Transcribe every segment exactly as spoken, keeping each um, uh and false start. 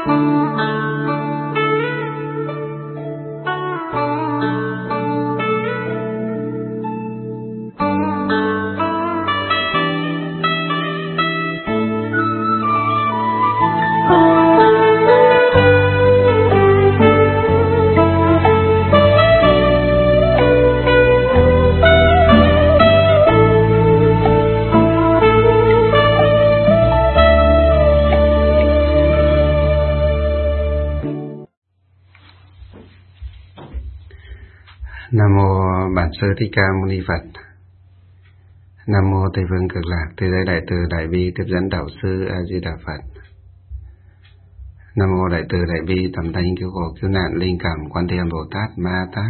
Nam mô Bản Sư Thích Ca Mâu Ni Phật. Nam mô Tây Phương Cực Lạc Thế Giới Đại Từ Đại Bi Tiếp Dẫn Đạo Sư A Di Đà Phật. Nam mô Đại Từ Đại Bi Tầm Thanh Cứu Khổ Cứu Nạn Linh Cảm Quan Thế Âm Bồ Tát Ma Tát.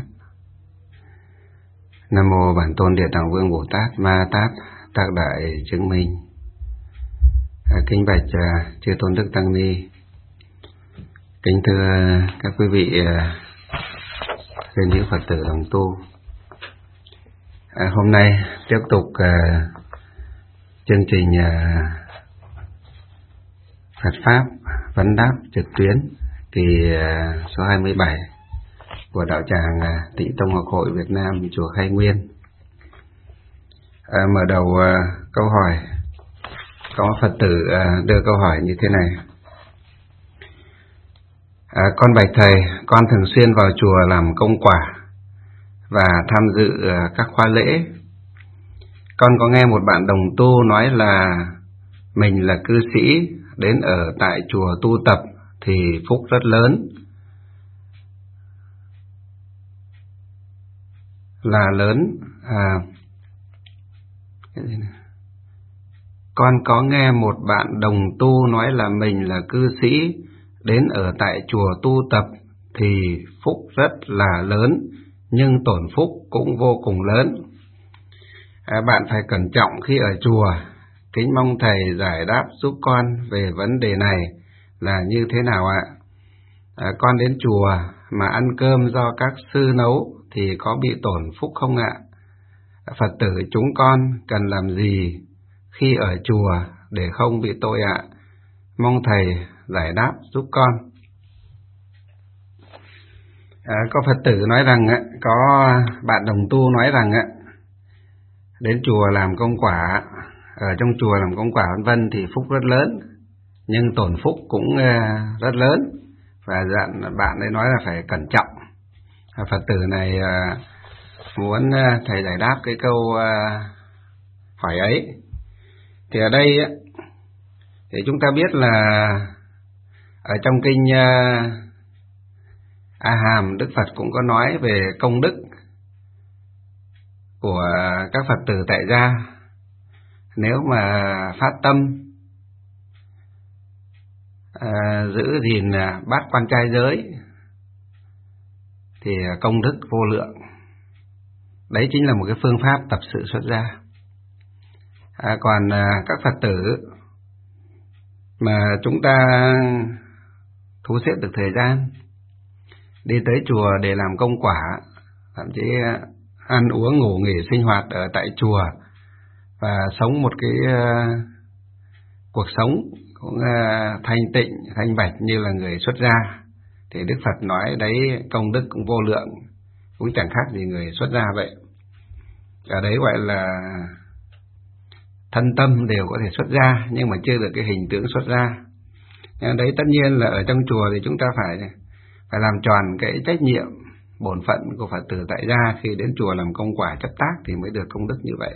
Nam mô Bản Tôn Địa Tạng Vương Bồ Tát Ma Tát Tác Đại Chứng Minh. À, kính bạch à, chư Tôn Đức Tăng Ni, kính thưa các quý vị à, trên những Phật tử đồng tu. À, hôm nay tiếp tục à, chương trình à, Phật Pháp vấn đáp trực tuyến kỳ à, số hai mươi bảy của đạo tràng à, Tịnh Tông Học Hội Việt Nam chùa Khai Nguyên. À, mở đầu à, câu hỏi, có Phật tử à, đưa câu hỏi như thế này. À, con bạch thầy, con thường xuyên vào chùa làm công quả và tham dự uh, các khóa lễ. Con có nghe một bạn đồng tu nói là mình là cư sĩ đến ở tại chùa tu tập thì phúc rất lớn. Là lớn à, con có nghe một bạn đồng tu nói là mình là cư sĩ đến ở tại chùa tu tập thì phúc rất là lớn, nhưng tổn phúc cũng vô cùng lớn. À, bạn phải cẩn trọng khi ở chùa. Kính mong thầy giải đáp giúp con về vấn đề này là như thế nào ạ? À, con đến chùa mà ăn cơm do các sư nấu thì có bị tổn phúc không ạ? Phật tử chúng con cần làm gì khi ở chùa để không bị tội ạ? Mong thầy giải đáp giúp con. À, có Phật tử nói rằng, có bạn đồng tu nói rằng đến chùa làm công quả, ở trong chùa làm công quả vân vân thì phúc rất lớn, nhưng tổn phúc cũng rất lớn, và dặn bạn ấy nói là phải cẩn trọng. Phật tử này muốn thầy giải đáp cái câu hỏi ấy. Thì ở đây thì chúng ta biết là ở trong kinh A Hàm, Đức Phật cũng có nói về công đức của các Phật tử tại gia. Nếu mà phát tâm à, giữ gìn bát quan trai giới thì công đức vô lượng. Đấy chính là một cái phương pháp tập sự xuất gia. À, còn à, các Phật tử mà chúng ta thu xếp được thời gian đi tới chùa để làm công quả, thậm chí ăn uống ngủ nghỉ sinh hoạt ở tại chùa và sống một cái uh, cuộc sống cũng uh, thanh tịnh, thanh bạch như là người xuất gia, thì Đức Phật nói đấy công đức cũng vô lượng, cũng chẳng khác gì người xuất gia vậy. Ở đấy gọi là thân tâm đều có thể xuất gia, nhưng mà chưa được cái hình tướng xuất gia. Đấy tất nhiên là ở trong chùa thì chúng ta phải phải làm tròn cái trách nhiệm bổn phận của Phật tử tại gia, khi đến chùa làm công quả chấp tác thì mới được công đức như vậy.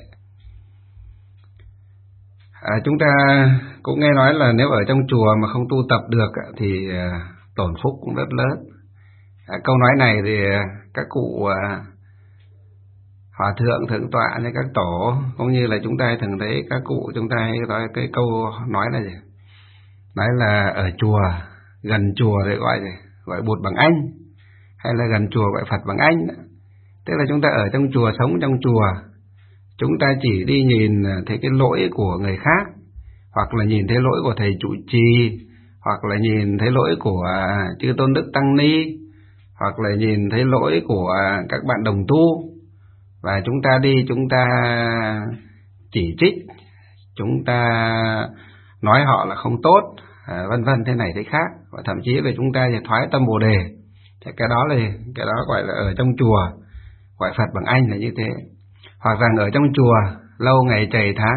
À, chúng ta cũng nghe nói là nếu ở trong chùa mà không tu tập được thì tổn phúc cũng rất lớn. À, câu nói này thì các cụ à, hòa thượng thượng tọa hay các tổ cũng như là chúng ta thường thấy các cụ chúng ta hay nói cái câu nói là gì? Nói là ở chùa, gần chùa thì gọi gì? Gọi Bụt bằng anh, hay là gần chùa gọi Phật bằng anh. Tức là chúng ta ở trong chùa, sống trong chùa, chúng ta chỉ đi nhìn thấy cái lỗi của người khác, hoặc là nhìn thấy lỗi của thầy trụ trì, hoặc là nhìn thấy lỗi của chư Tôn Đức Tăng Ni, hoặc là nhìn thấy lỗi của các bạn đồng tu, và chúng ta đi chúng ta chỉ trích, chúng ta nói họ là không tốt, à, vân vân thế này thế khác, và thậm chí là chúng ta thì thoái tâm Bồ đề. Thế cái đó là cái đó gọi là ở trong chùa gọi Phật bằng Anh là như thế. Hoặc rằng ở trong chùa lâu ngày trầy tháng,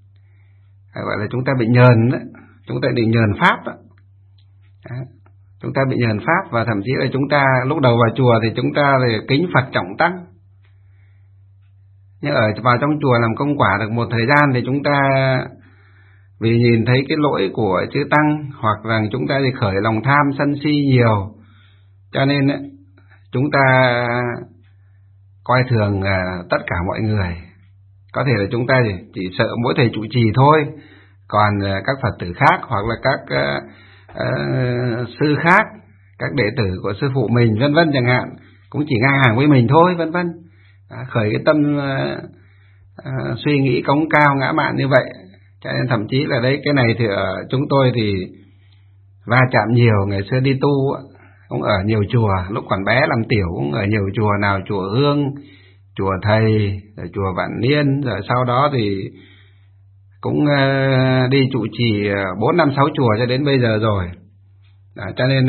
gọi là chúng ta bị nhờn đó, chúng ta bị nhờn pháp đó. Đó. Chúng ta bị nhờn pháp, và thậm chí là chúng ta lúc đầu vào chùa thì chúng ta là kính Phật trọng tăng, nhưng ở vào trong chùa làm công quả được một thời gian thì chúng ta vì nhìn thấy cái lỗi của chư tăng, hoặc rằng chúng ta thì khởi lòng tham sân si nhiều, cho nên ấy, chúng ta coi thường uh, tất cả mọi người. Có thể là chúng ta chỉ, chỉ sợ mỗi thầy trụ trì thôi, còn uh, các Phật tử khác hoặc là các uh, uh, sư khác, các đệ tử của sư phụ mình vân vân chẳng hạn, cũng chỉ ngang hàng với mình thôi vân vân. À, khởi cái tâm uh, uh, suy nghĩ cống cao ngã mạn như vậy. Cho nên thậm chí là đấy, cái này thì ở chúng tôi thì va chạm nhiều. Ngày xưa đi tu cũng ở nhiều chùa, lúc còn bé làm tiểu cũng ở nhiều chùa, nào chùa Hương, chùa Thầy, rồi chùa Vạn Niên, rồi sau đó thì cũng uh, đi trụ trì bốn năm sáu chùa cho đến bây giờ rồi. Đó, cho nên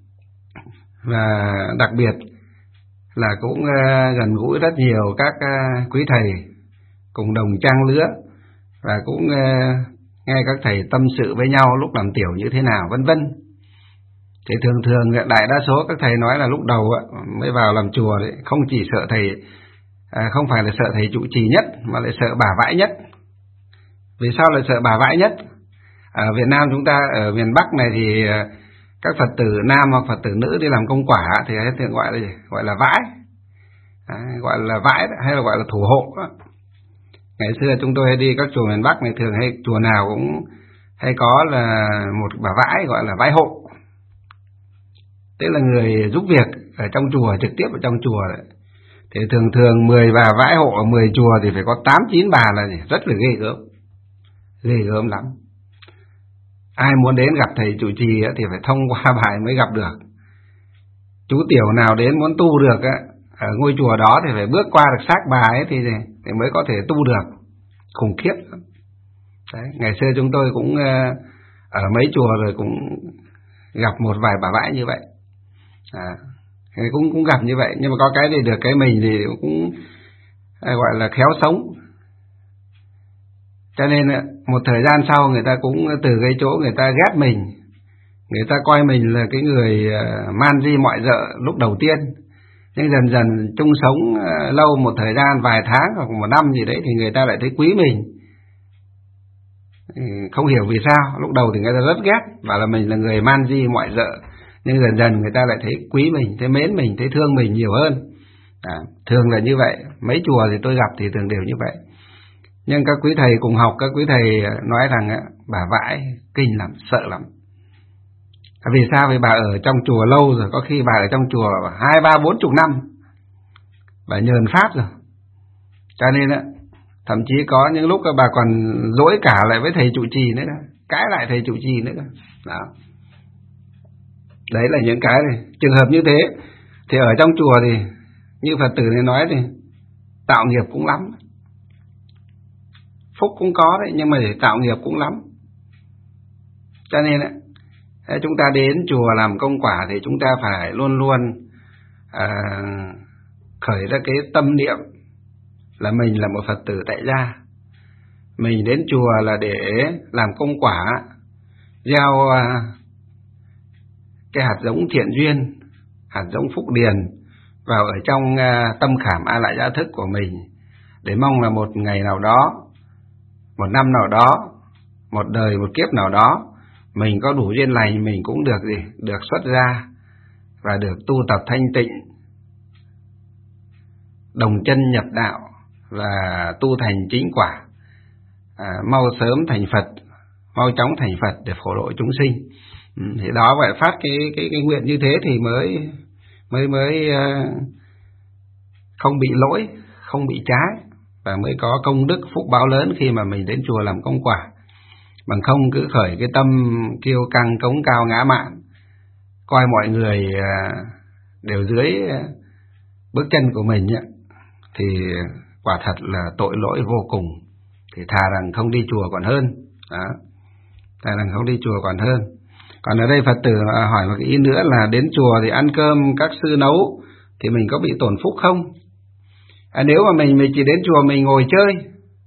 và đặc biệt là cũng uh, gần gũi rất nhiều các uh, quý thầy cùng đồng trang lứa, và cũng uh, nghe các thầy tâm sự với nhau lúc làm tiểu như thế nào vân vân. Thì thường thường đại đa số các thầy nói là lúc đầu mới vào làm chùa đấy, không chỉ sợ thầy à, không phải là sợ thầy trụ trì nhất, mà lại sợ bà vãi nhất. Vì sao lại sợ bà vãi nhất? Ở Việt Nam chúng ta, ở miền Bắc này thì các Phật tử nam hoặc Phật tử nữ đi làm công quả thì thường gọi là gọi là vãi, à, gọi là vãi hay là gọi là thủ hộ đó. Ngày xưa chúng tôi hay đi các chùa miền Bắc này, thường hay chùa nào cũng hay có là một bà vãi gọi là vãi hộ, tức là người giúp việc ở trong chùa, trực tiếp ở trong chùa đấy. Thì thường thường mười bà vãi hộ ở mười chùa thì phải có tám chín bà là gì? Rất là ghê gớm, ghê gớm lắm. Ai muốn đến gặp thầy trụ trì thì phải thông qua bài mới gặp được. Chú tiểu nào đến muốn tu được ở ngôi chùa đó thì phải bước qua được xác bà ấy thì, thì mới có thể tu được. Khủng khiếp. Đấy, ngày xưa chúng tôi cũng ở mấy chùa rồi cũng gặp một vài bà vãi như vậy. À, cũng cũng gặp như vậy, nhưng mà có cái thì được cái mình thì cũng gọi là khéo sống. Cho nên một thời gian sau người ta cũng từ cái chỗ người ta ghét mình, người ta coi mình là cái người man di mọi dợ lúc đầu tiên, nhưng dần dần chung sống lâu một thời gian vài tháng hoặc một năm gì đấy thì người ta lại thấy quý mình. Không hiểu vì sao, lúc đầu thì người ta rất ghét, bảo là mình là người man di mọi dợ, nhưng dần dần người ta lại thấy quý mình, thấy mến mình, thấy thương mình nhiều hơn. À, thường là như vậy, mấy chùa thì tôi gặp thì thường đều như vậy. Nhưng các quý thầy cùng học, các quý thầy nói rằng bà vãi kinh lắm, sợ lắm. Vì sao? Vì bà ở trong chùa lâu rồi, có khi bà ở trong chùa hai ba bốn chục năm, bà nhờn pháp rồi. Cho nên thậm chí có những lúc bà còn dỗi cả lại với thầy trụ trì nữa, cãi lại thầy trụ trì nữa. Đó. Đấy là những cái này. Trường hợp như thế thì ở trong chùa thì như Phật tử này nói thì tạo nghiệp cũng lắm, phúc cũng có đấy, nhưng mà để tạo nghiệp cũng lắm. Cho nên ấy, chúng ta đến chùa làm công quả thì chúng ta phải luôn luôn à, khởi ra cái tâm niệm là mình là một Phật tử tại gia. Mình đến chùa là để làm công quả, gieo à, cái hạt giống thiện duyên, hạt giống phúc điền vào ở trong à, tâm khảm a lại gia thức của mình, để mong là một ngày nào đó, một năm nào đó, một đời một kiếp nào đó, mình có đủ duyên lành, mình cũng được gì, được xuất ra và được tu tập thanh tịnh, đồng chân nhập đạo và tu thành chính quả, à, mau sớm thành Phật, mau chóng thành Phật để phổ độ chúng sinh. Ừ, thì đó phải phát cái cái cái nguyện như thế thì mới mới mới uh, không bị lỗi, không bị trái, và mới có công đức phúc báo lớn khi mà mình đến chùa làm công quả. Bằng không cứ khởi cái tâm kiêu căng cống cao ngã mạn, coi mọi người đều dưới bước chân của mình ấy, thì quả thật là tội lỗi vô cùng. Thì thà rằng không đi chùa còn hơn. Đó. Thà rằng không đi chùa còn hơn. Còn ở đây Phật tử hỏi một cái ý nữa là đến chùa thì ăn cơm các sư nấu thì mình có bị tổn phúc không? À, nếu mà mình mình chỉ đến chùa mình ngồi chơi,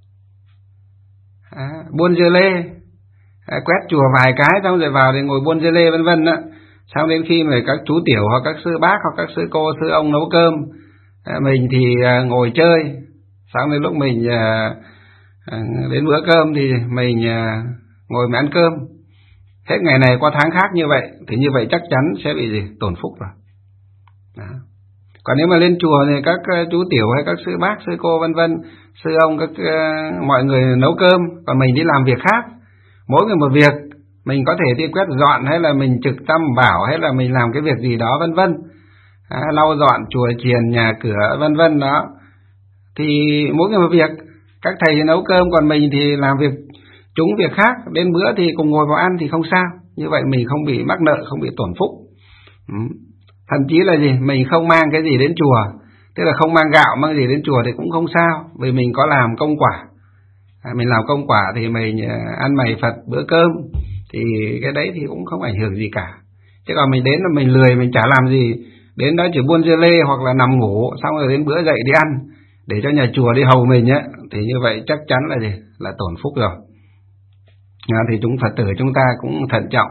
à, buôn dưa lê, à, quét chùa vài cái xong rồi vào thì ngồi buôn dưa lê vân vân á, xong đến khi mà các chú tiểu hoặc các sư bác hoặc các sư cô sư ông nấu cơm, à, mình thì à, ngồi chơi, xong đến lúc mình à, à, đến bữa cơm thì mình à, ngồi mà ăn cơm. Hết ngày này qua tháng khác như vậy thì như vậy chắc chắn sẽ bị gì? Tổn phúc rồi. Đó. Còn nếu mà lên chùa thì các chú tiểu hay các sư bác sư cô vân vân, sư ông các uh, mọi người nấu cơm, còn mình đi làm việc khác, mỗi người một việc, mình có thể đi quét dọn hay là mình trực tam bảo hay là mình làm cái việc gì đó vân vân, à, lau dọn chùa chiền nhà cửa vân vân đó, thì mỗi người một việc. Các thầy thì nấu cơm còn mình thì làm việc chúng việc khác, đến bữa thì cùng ngồi vào ăn thì không sao. Như vậy mình không bị mắc nợ, không bị tổn phúc. Ừ. Thậm chí là gì? Mình không mang cái gì đến chùa, tức là không mang gạo mang gì đến chùa thì cũng không sao, vì mình có làm công quả. À, mình làm công quả thì mình ăn mày Phật bữa cơm, thì cái đấy thì cũng không ảnh hưởng gì cả. Chứ còn mình đến là mình lười, mình chả làm gì, đến đó chỉ buôn dưa lê hoặc là nằm ngủ, xong rồi đến bữa dậy đi ăn để cho nhà chùa đi hầu mình á, thì như vậy chắc chắn là gì? Là tổn phúc rồi. À, thì chúng Phật tử chúng ta cũng thận trọng.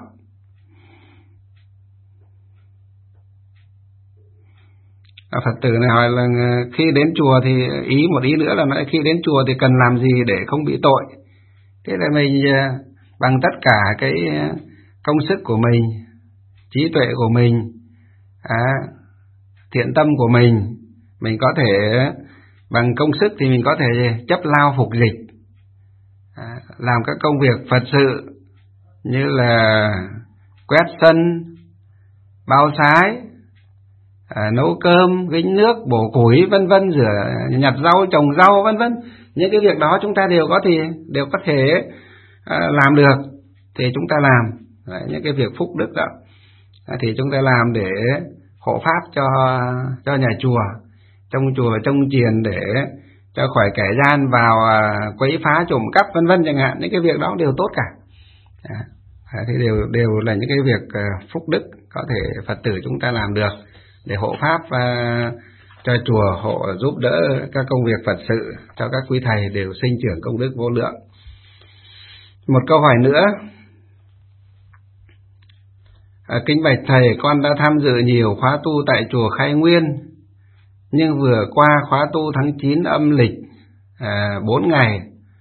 À, Phật tử này hỏi là khi đến chùa thì ý một ý nữa là nói khi đến chùa thì cần làm gì để không bị tội. Thế là mình bằng tất cả cái công sức của mình, trí tuệ của mình, à, thiện tâm của mình, mình có thể bằng công sức thì mình có thể chấp lao phục dịch, à, làm các công việc Phật sự như là quét sân, bao sái, à, nấu cơm, gánh nước, bổ củi vân vân, rửa nhặt rau, trồng rau vân vân. Những cái việc đó chúng ta đều có thì đều có thể à, làm được thì chúng ta làm. Đấy, những cái việc phúc đức đó à, thì chúng ta làm để hộ pháp cho cho nhà chùa, trong chùa trong chiền để cho khỏi kẻ gian vào à, quấy phá trộm cắp vân vân chẳng hạn. Những cái việc đó đều tốt cả. À, thì đều đều là những cái việc à, phúc đức có thể Phật tử chúng ta làm được để hộ pháp uh, cho chùa, hộ giúp đỡ các công việc Phật sự cho các quý thầy đều sinh trưởng công đức vô lượng. Một câu hỏi nữa. À, kính bạch thầy, con đã tham dự nhiều khóa tu tại chùa Khai Nguyên, nhưng vừa qua khóa tu tháng chín âm lịch à, bốn ngày,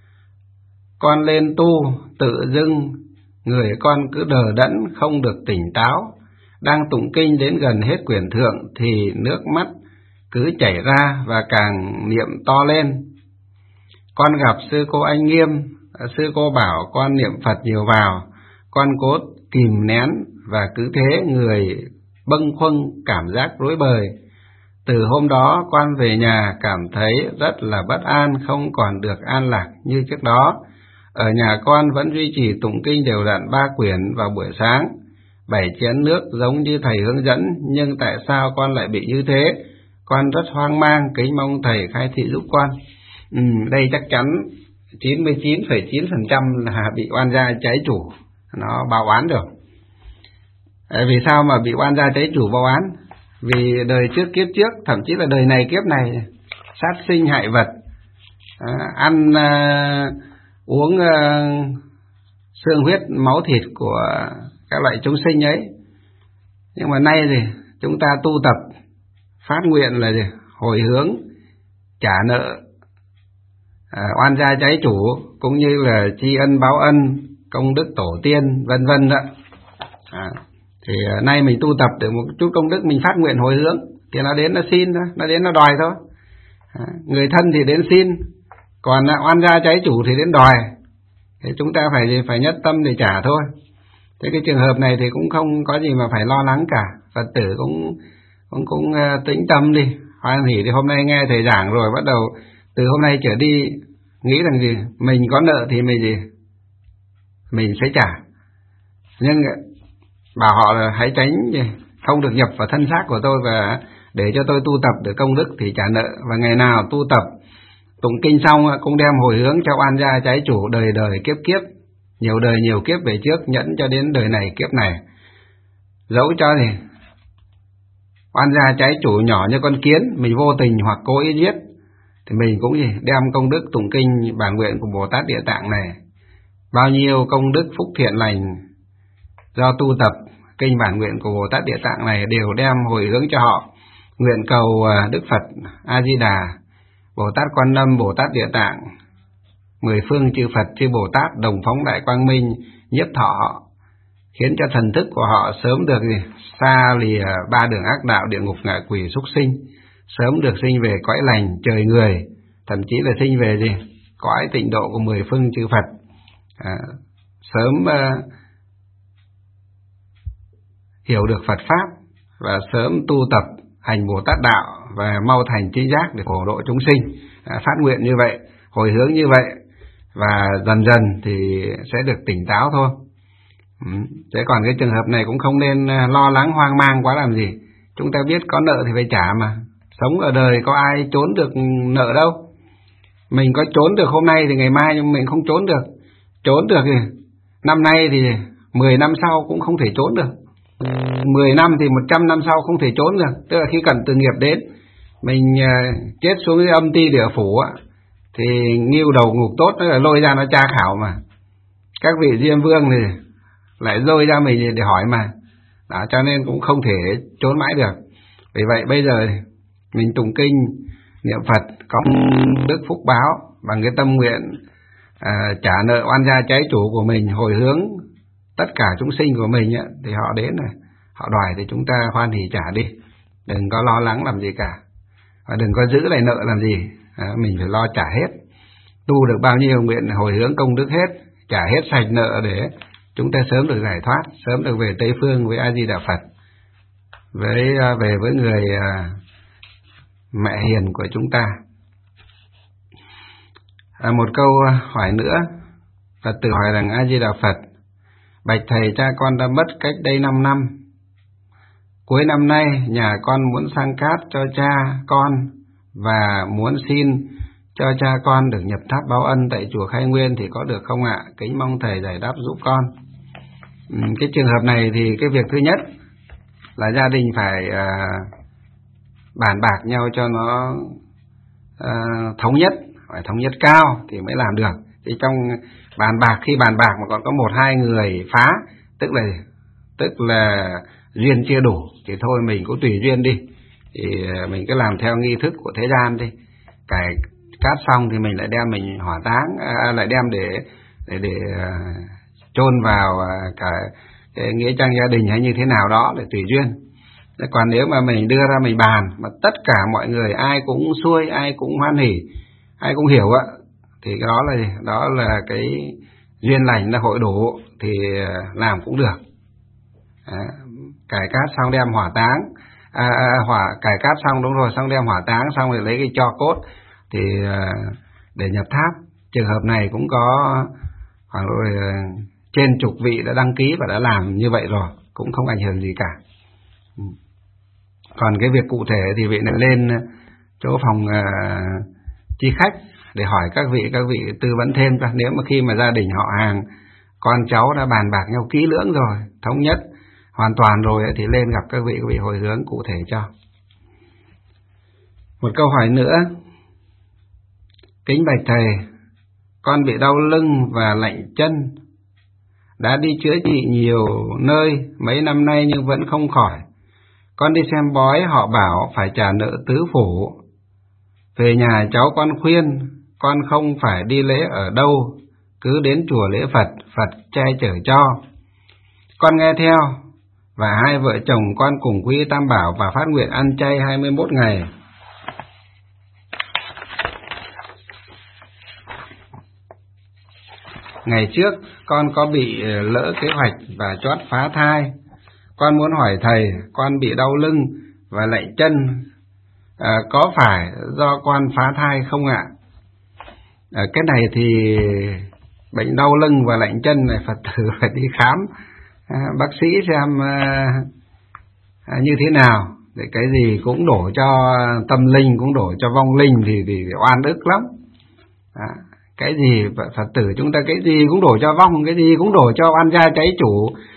con lên tu tự dưng người con cứ đờ đẫn không được tỉnh táo. Đang tụng kinh đến gần hết quyển thượng thì nước mắt cứ chảy ra và càng niệm to lên. Con gặp sư cô Anh Nghiêm, sư cô bảo con niệm Phật nhiều vào, con cố kìm nén và cứ thế người bâng khuâng cảm giác rối bời. Từ hôm đó con về nhà cảm thấy rất là bất an, không còn được an lạc như trước đó. Ở nhà con vẫn duy trì tụng kinh đều đặn ba quyển vào buổi sáng, bảy chén nước giống như thầy hướng dẫn, nhưng tại sao con lại bị như thế? Con rất hoang mang, kính mong thầy khai thị giúp con. Ừ, đây chắc chắn chín mươi chín phẩy chín phần trăm là bị oan gia trái chủ, nó báo oán được. À, vì sao mà bị oan gia trái chủ báo oán? Vì đời trước kiếp trước, thậm chí là đời này kiếp này, sát sinh hại vật, à, ăn à, uống à, xương huyết máu thịt của các loại chúng sinh ấy. Nhưng mà nay thì chúng ta tu tập phát nguyện là gì? Hồi hướng trả nợ à, oan gia trái chủ, cũng như là tri ân báo ân công đức tổ tiên vân vân đó. À, thì à, nay mình tu tập được một chút công đức, mình phát nguyện hồi hướng thì nó đến nó xin thôi, nó đến nó đòi thôi. À, người thân thì đến xin, còn à, oan gia trái chủ thì đến đòi. Thì chúng ta phải phải nhất tâm để trả thôi. Thế cái trường hợp này thì cũng không có gì mà phải lo lắng cả. Phật tử cũng cũng cũng uh, tĩnh tâm đi. Hoan hỷ thì hôm nay nghe thầy giảng rồi, bắt đầu từ hôm nay trở đi nghĩ rằng gì mình có nợ thì mình gì mình sẽ trả. Nhưng bảo họ là hãy tránh không được nhập vào thân xác của tôi, và để cho tôi tu tập được công đức thì trả nợ. Và ngày nào tu tập tụng kinh xong cũng đem hồi hướng cho oan gia trái chủ đời đời kiếp kiếp, nhiều đời nhiều kiếp về trước, nhẫn cho đến đời này kiếp này. Dẫu cho thì oan gia trái chủ nhỏ như con kiến, mình vô tình hoặc cố ý giết, thì mình cũng gì đem công đức tụng kinh bản nguyện của Bồ Tát Địa Tạng này, bao nhiêu công đức phúc thiện lành do tu tập kinh bản nguyện của Bồ Tát Địa Tạng này đều đem hồi hướng cho họ, nguyện cầu Đức Phật A Di Đà, Bồ Tát Quan Âm, Bồ Tát Địa Tạng, mười phương chư Phật chư Bồ Tát đồng phóng đại quang minh nhiếp thọ họ, khiến cho thần thức của họ sớm được gì xa lìa ba đường ác đạo, địa ngục, ngạ quỷ, súc sinh, sớm được sinh về cõi lành trời người, thậm chí là sinh về gì cõi tịnh độ của mười phương chư Phật, à, sớm uh, hiểu được Phật pháp và sớm tu tập hành Bồ Tát đạo và mau thành trí giác để phổ độ chúng sinh. À, phát nguyện như vậy, hồi hướng như vậy, và dần dần thì sẽ được tỉnh táo thôi. Ừ. Thế còn cái trường hợp này cũng không nên lo lắng hoang mang quá làm gì. Chúng ta biết có nợ thì phải trả mà. Sống ở đời có ai trốn được nợ đâu. Mình có trốn được hôm nay thì ngày mai nhưng mình không trốn được. Trốn được thì năm nay thì mười năm sau cũng không thể trốn được. Mười năm thì một trăm năm sau không thể trốn được. Tức là khi cần từ nghiệp đến, mình chết xuống cái âm ti địa phủ á, thì nghiêu đầu ngục tốt nó là lôi ra nó tra khảo mà. Các vị Diêm Vương thì lại lôi ra mình để hỏi mà. Đó, cho nên cũng không thể trốn mãi được. Vì vậy bây giờ mình tụng kinh niệm Phật có đức phúc báo bằng cái tâm nguyện à, trả nợ oan gia trái chủ của mình, hồi hướng tất cả chúng sinh của mình ấy, thì họ đến rồi, họ đòi thì chúng ta hoan hỉ trả đi, đừng có lo lắng làm gì cả, và đừng có giữ lại nợ làm gì. À, mình phải lo trả hết, tu được bao nhiêu nguyện hồi hướng công đức hết, trả hết sạch nợ để chúng ta sớm được giải thoát, sớm được về Tây Phương với A Di Đà Phật, với về với người à, mẹ hiền của chúng ta. À, một câu hỏi nữa, Phật tử hỏi rằng: A Di Đà Phật, bạch thầy, cha con đã mất cách đây năm năm. Cuối năm nay nhà con muốn sang cát cho cha con và muốn xin cho cha con được nhập tháp báo ân tại chùa Khai Nguyên thì có được không ạ? Kính mong thầy giải đáp giúp con. Ừ, cái trường hợp này thì cái việc thứ nhất là gia đình phải à, bàn bạc nhau cho nó à, thống nhất, phải thống nhất cao thì mới làm được. Thì trong bàn bạc, khi bàn bạc mà còn có một hai người phá, tức là tức là duyên chưa đủ thì thôi mình cũng tùy duyên đi, thì mình cứ làm theo nghi thức của thế gian đi. Cải cát xong thì mình lại đem mình hỏa táng, à, lại đem để để để uh, chôn vào uh, cả cái nghĩa trang gia đình hay như thế nào đó để tùy duyên. Thế còn nếu mà mình đưa ra mình bàn mà tất cả mọi người ai cũng xuôi, ai cũng hoan hỉ, ai cũng hiểu ạ, thì cái đó là đó là cái duyên lành là hội đủ thì làm cũng được. À, cải cát xong đem hỏa táng, à, hỏa cải cát xong đúng rồi, xong đem hỏa táng xong rồi lấy cái tro cốt thì à, để nhập tháp. Trường hợp này cũng có khoảng rồi trên chục vị đã đăng ký và đã làm như vậy rồi, cũng không ảnh hưởng gì cả. Còn cái việc cụ thể thì vị lại lên chỗ phòng à, chi khách để hỏi các vị, các vị tư vấn thêm. Nếu mà khi mà gia đình họ hàng, con cháu đã bàn bạc nhau kỹ lưỡng rồi, thống nhất hoàn toàn rồi thì lên gặp các vị, các vị hồi hướng cụ thể cho. Một câu hỏi nữa: kính bạch thầy, con bị đau lưng và lạnh chân, đã đi chữa trị nhiều nơi mấy năm nay nhưng vẫn không khỏi. Con đi xem bói họ bảo phải trả nợ tứ phủ. Về nhà cháu con khuyên con không phải đi lễ ở đâu, cứ đến chùa lễ Phật, Phật che chở cho. Con nghe theo và hai vợ chồng con cùng quy Tam Bảo và phát nguyện ăn chay hai mươi mốt ngày. Ngày trước con có bị lỡ kế hoạch và chót phá thai. Con muốn hỏi thầy, con bị đau lưng và lạnh chân, à, có phải do con phá thai không ạ? À, cái này thì bệnh đau lưng và lạnh chân này Phật tử phải đi khám à, bác sĩ xem à, à, như thế nào. Để cái gì cũng đổ cho tâm linh, cũng đổ cho vong linh thì, thì oan ức lắm. À, cái gì Phật tử chúng ta cái gì cũng đổ cho vong, cái gì cũng đổ cho oan gia cháy chủ,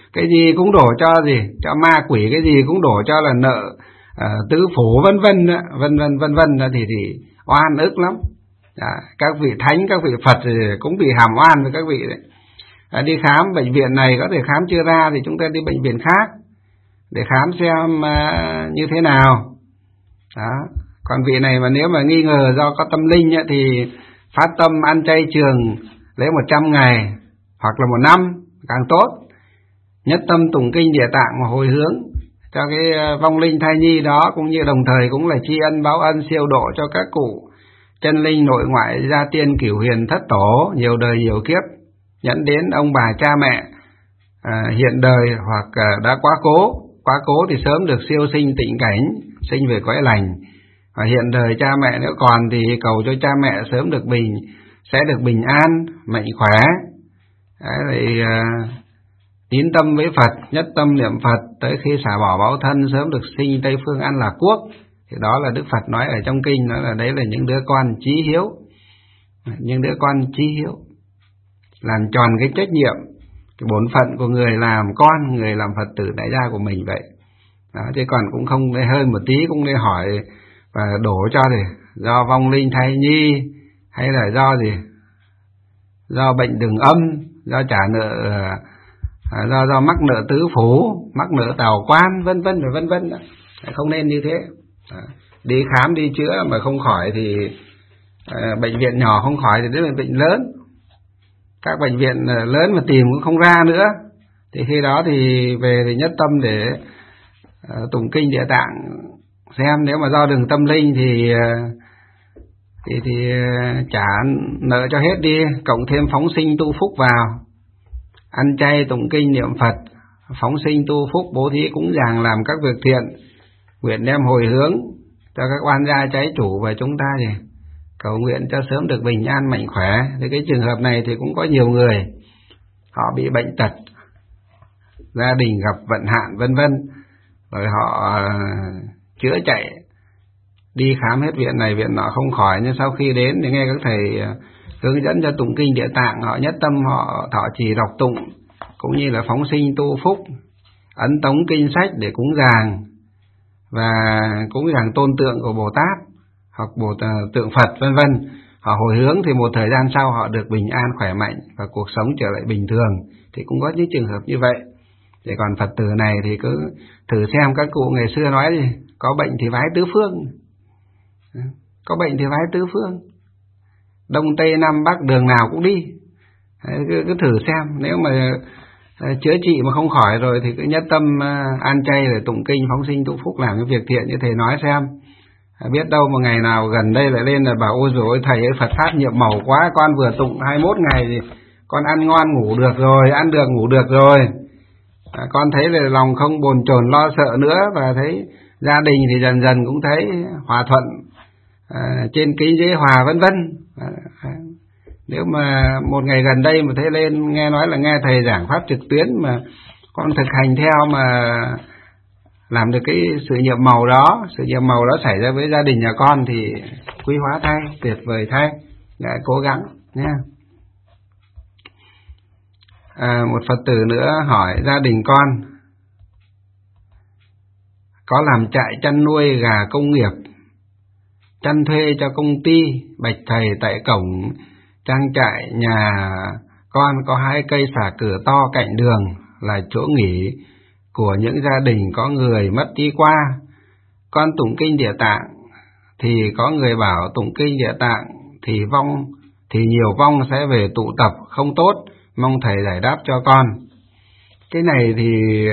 cái gì cũng đổ cho gì, cho ma quỷ, cái gì cũng đổ cho là nợ à, tứ phủ vân vân vân vân vân vân thì thì oan ức lắm. À, các vị thánh, các vị Phật thì cũng bị hàm oan với các vị đấy. À, đi khám bệnh viện này có thể khám chưa ra thì chúng ta đi bệnh viện khác để khám xem uh, như thế nào. Đó. Còn vị này mà nếu mà nghi ngờ do có tâm linh ấy, thì phát tâm ăn chay trường lấy một trăm ngày hoặc là một năm càng tốt. Nhất tâm tụng kinh Địa Tạng mà hồi hướng cho cái vong linh thai nhi đó, cũng như đồng thời cũng là tri ân báo ân siêu độ cho các cụ chân linh nội ngoại gia tiên cửu huyền thất tổ nhiều đời nhiều kiếp, dẫn đến ông bà cha mẹ à, hiện đời hoặc à, đã quá cố, quá cố thì sớm được siêu sinh tịnh cảnh, sinh về cõi lành. Và hiện đời cha mẹ nếu còn thì cầu cho cha mẹ sớm được bình, sẽ được bình an, mạnh khỏe. Đấy, thì à, tín tâm với Phật, nhất tâm niệm Phật, tới khi xả bỏ báo thân sớm được sinh Tây Phương An Lạc Quốc. Thì đó là Đức Phật nói ở trong kinh, đó là đấy là những đứa con chí hiếu, những đứa con chí hiếu làm tròn cái trách nhiệm, cái bổn phận của người làm con, người làm Phật tử đại gia của mình vậy. Đó, chứ còn cũng không hơi một tí cũng để hỏi và đổ cho thì do vong linh thai nhi, hay là do gì, do bệnh đường âm, do trả nợ, do do mắc nợ tứ phủ, mắc nợ tào quan, vân vân và vân vân. Không nên như thế. Đó. Đi khám đi chữa mà không khỏi thì à, bệnh viện nhỏ không khỏi thì đến bệnh viện lớn. Các bệnh viện lớn mà tìm cũng không ra nữa, thì khi đó thì về thì nhất tâm để uh, tụng kinh Địa Tạng xem, nếu mà do đường tâm linh thì uh, thì thì uh, trả nợ cho hết đi, cộng thêm phóng sinh tu phúc vào, ăn chay tụng kinh niệm Phật, phóng sinh tu phúc, bố thí cúng dường, làm các việc thiện, nguyện đem hồi hướng cho các oan gia trái chủ và chúng ta thì cầu nguyện cho sớm được bình an mạnh khỏe. Thì cái trường hợp này thì cũng có nhiều người họ bị bệnh tật, gia đình gặp vận hạn vân vân, rồi họ uh, chữa chạy đi khám hết viện này viện nọ không khỏi, nhưng sau khi đến thì nghe các thầy uh, hướng dẫn cho tụng kinh Địa Tạng, họ nhất tâm họ thọ trì đọc tụng, cũng như là phóng sinh tu phúc, ấn tống kinh sách để cúng dường và cúng dường tôn tượng của Bồ Tát hoặc Bồ tượng Phật vân vân. Họ hồi hướng thì một thời gian sau họ được bình an khỏe mạnh và cuộc sống trở lại bình thường, thì cũng có những trường hợp như vậy. Thì còn Phật tử này thì cứ thử xem, các cụ ngày xưa nói gì, có bệnh thì vái tứ phương, có bệnh thì vái tứ phương, đông tây nam bắc đường nào cũng đi. Đấy, cứ, cứ thử xem, nếu mà uh, chữa trị mà không khỏi rồi thì cứ nhất tâm uh, an chay để tụng kinh phóng sinh tu phúc, làm cái việc thiện như thầy nói xem. À, biết đâu một ngày nào gần đây lại lên là bảo ôi dồi ôi thầy ơi, Phật pháp nhiệm màu quá, con vừa tụng hai mươi mốt ngày thì con ăn ngon ngủ được rồi, ăn được ngủ được rồi. À, con thấy là lòng không bồn chồn lo sợ nữa, và thấy gia đình thì dần dần cũng thấy hòa thuận, à, trên kính dễ hòa vân vân. À, à, nếu mà một ngày gần đây mà thấy lên nghe nói là nghe thầy giảng pháp trực tuyến mà con thực hành theo mà làm được cái sự nhiệm màu đó, sự nhiệm màu đó xảy ra với gia đình nhà con thì quý hóa thay, tuyệt vời thay. Đã cố gắng nha. À, một Phật tử nữa hỏi gia đình con có làm trại chăn nuôi gà công nghiệp, chăn thuê cho công ty, bạch thầy tại cổng trang trại nhà con có hai cây xả cửa to cạnh đường là chỗ nghỉ của những gia đình có người mất đi qua. Con tụng kinh Địa Tạng thì có người bảo tụng kinh Địa Tạng thì vong thì nhiều vong sẽ về tụ tập không tốt, mong thầy giải đáp cho con. Cái này thì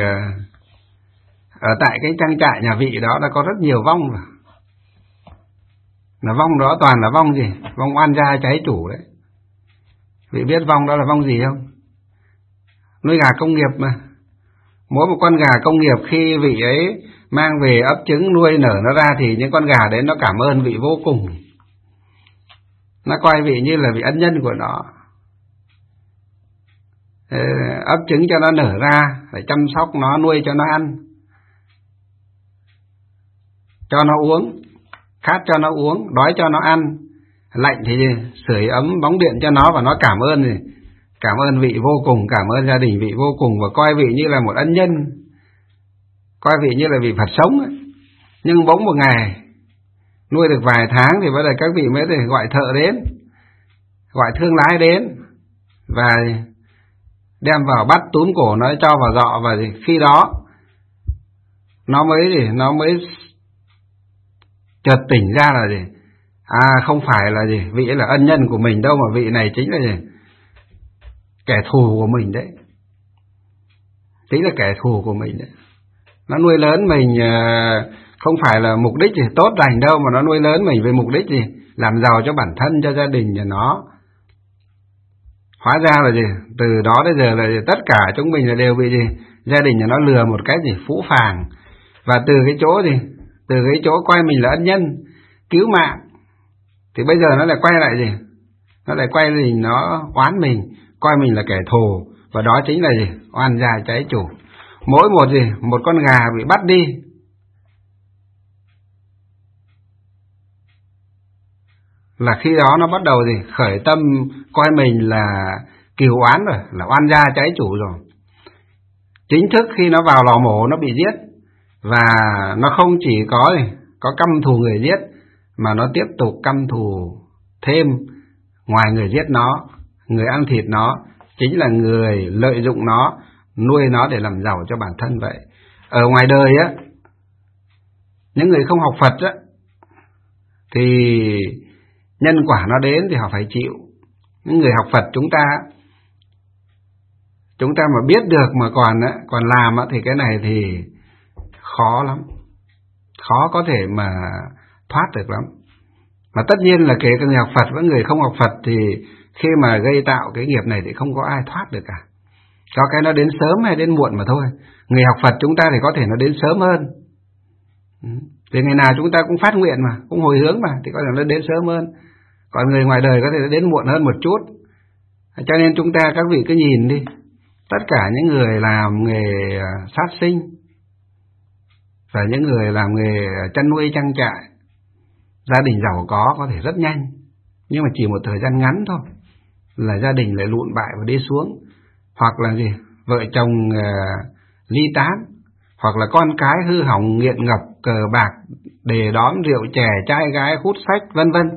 ở tại cái trang trại nhà vị đó đã có rất nhiều vong rồi. Là vong đó toàn là vong gì? Vong oan gia trái chủ đấy. Vị biết vong đó là vong gì không? Nuôi gà công nghiệp mà. Mỗi một con gà công nghiệp khi vị ấy mang về ấp trứng nuôi nở nó ra thì những con gà đấy nó cảm ơn vị vô cùng. Nó coi vị như là vị ân nhân của nó. Ấp trứng cho nó nở ra, phải chăm sóc nó, nuôi cho nó ăn, cho nó uống, khát cho nó uống, đói cho nó ăn, lạnh thì sưởi ấm bóng điện cho nó, và nó cảm ơn thì cảm ơn vị vô cùng, cảm ơn gia đình vị vô cùng, và coi vị như là một ân nhân, coi vị như là vị Phật sống ấy. Nhưng bỗng một ngày nuôi được vài tháng thì bắt đầu các vị mới để gọi thợ đến, gọi thương lái đến và đem vào bắt túm cổ nó, cho vào giọ, và gì khi đó nó mới gì nó mới chợt tỉnh ra là gì à không phải là gì vị ấy là ân nhân của mình đâu, mà vị này chính là gì kẻ thù của mình đấy, chính là kẻ thù của mình đấy. Nó nuôi lớn mình không phải là mục đích gì tốt lành đâu, mà nó nuôi lớn mình với mục đích gì làm giàu cho bản thân, cho gia đình nhà nó. Hóa ra là gì từ đó đến giờ là gì? Tất cả chúng mình là đều bị gì gia đình nhà nó lừa một cái gì phũ phàng, và từ cái chỗ gì từ cái chỗ coi mình là ân nhân cứu mạng thì bây giờ nó lại quay lại gì nó lại quay gì nó oán mình, coi mình là kẻ thù, và đó chính là gì oan gia trái chủ. Mỗi một gì một con gà bị bắt đi là khi đó nó bắt đầu gì khởi tâm coi mình là cừu oán rồi, là oan gia trái chủ rồi. Chính thức khi nó vào lò mổ nó bị giết, và nó không chỉ có có căm thù người giết, mà nó tiếp tục căm thù thêm ngoài người giết nó, người ăn thịt nó chính là người lợi dụng nó, nuôi nó để làm giàu cho bản thân vậy. Ở ngoài đời á, những người không học Phật á thì nhân quả nó đến thì họ phải chịu. Những người học Phật chúng ta chúng ta mà biết được mà còn á, còn làm á, thì cái này thì khó lắm, khó có thể mà thoát được lắm. Mà tất nhiên là kể cả người học Phật với người không học Phật thì khi mà gây tạo cái nghiệp này thì không có ai thoát được cả. Cho cái nó đến sớm hay đến muộn mà thôi. Người học Phật chúng ta thì có thể nó đến sớm hơn, vì ngày nào chúng ta cũng phát nguyện mà, cũng hồi hướng mà, thì có thể nó đến sớm hơn. Còn người ngoài đời có thể nó đến muộn hơn một chút. Cho nên chúng ta, các vị cứ nhìn đi, tất cả những người làm nghề sát sinh và những người làm nghề chăn nuôi trang trại, gia đình giàu có có thể rất nhanh, nhưng mà chỉ một thời gian ngắn thôi là gia đình lại lụn bại và đi xuống. Hoặc là gì vợ chồng uh, ly tán, hoặc là con cái hư hỏng nghiện ngập cờ bạc, đề đóm rượu chè, trai gái, hút sách, vân vân.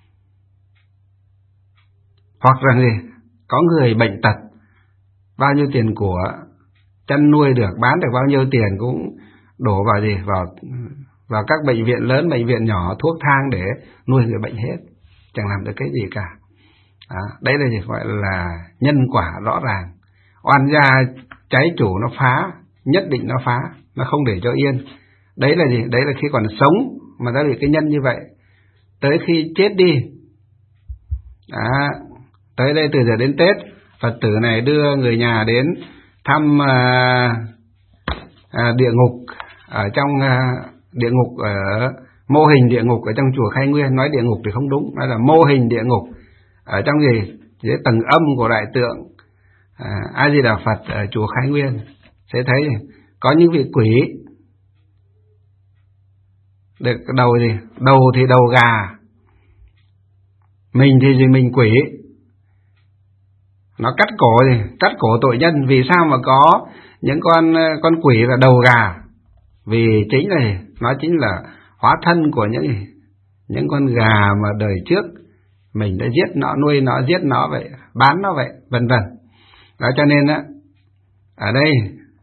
Hoặc là gì có người bệnh tật, bao nhiêu tiền của chăn nuôi được, bán được bao nhiêu tiền cũng đổ vào gì vào vào các bệnh viện lớn, bệnh viện nhỏ, thuốc thang để nuôi người bệnh hết, chẳng làm được cái gì cả. À, đấy là gì gọi là nhân quả rõ ràng. Oan gia trái chủ nó phá, nhất định nó phá, nó không để cho yên. Đấy là gì? Đấy là khi còn sống mà đã bị cái nhân như vậy. Tới khi chết đi, à, tới đây từ giờ đến Tết, Phật tử này đưa người nhà đến thăm à, à, địa ngục ở trong à, địa ngục ở mô hình địa ngục ở trong chùa Khai Nguyên. Nói địa ngục thì không đúng, nói là mô hình địa ngục ở trong gì dưới tầng âm của đại tượng à, A Di Đà Phật ở chùa Khai Nguyên. Sẽ thấy có những vị quỷ được đầu gì đầu thì đầu gà, mình thì gì mình quỷ, nó cắt cổ gì cắt cổ tội nhân. Vì sao mà có những con con quỷ là đầu gà? Vì chính là nó chính là hóa thân của những những con gà mà đời trước mình đã giết nó, nuôi nó, giết nó vậy, bán nó vậy, vân vân. Đó cho nên á, ở đây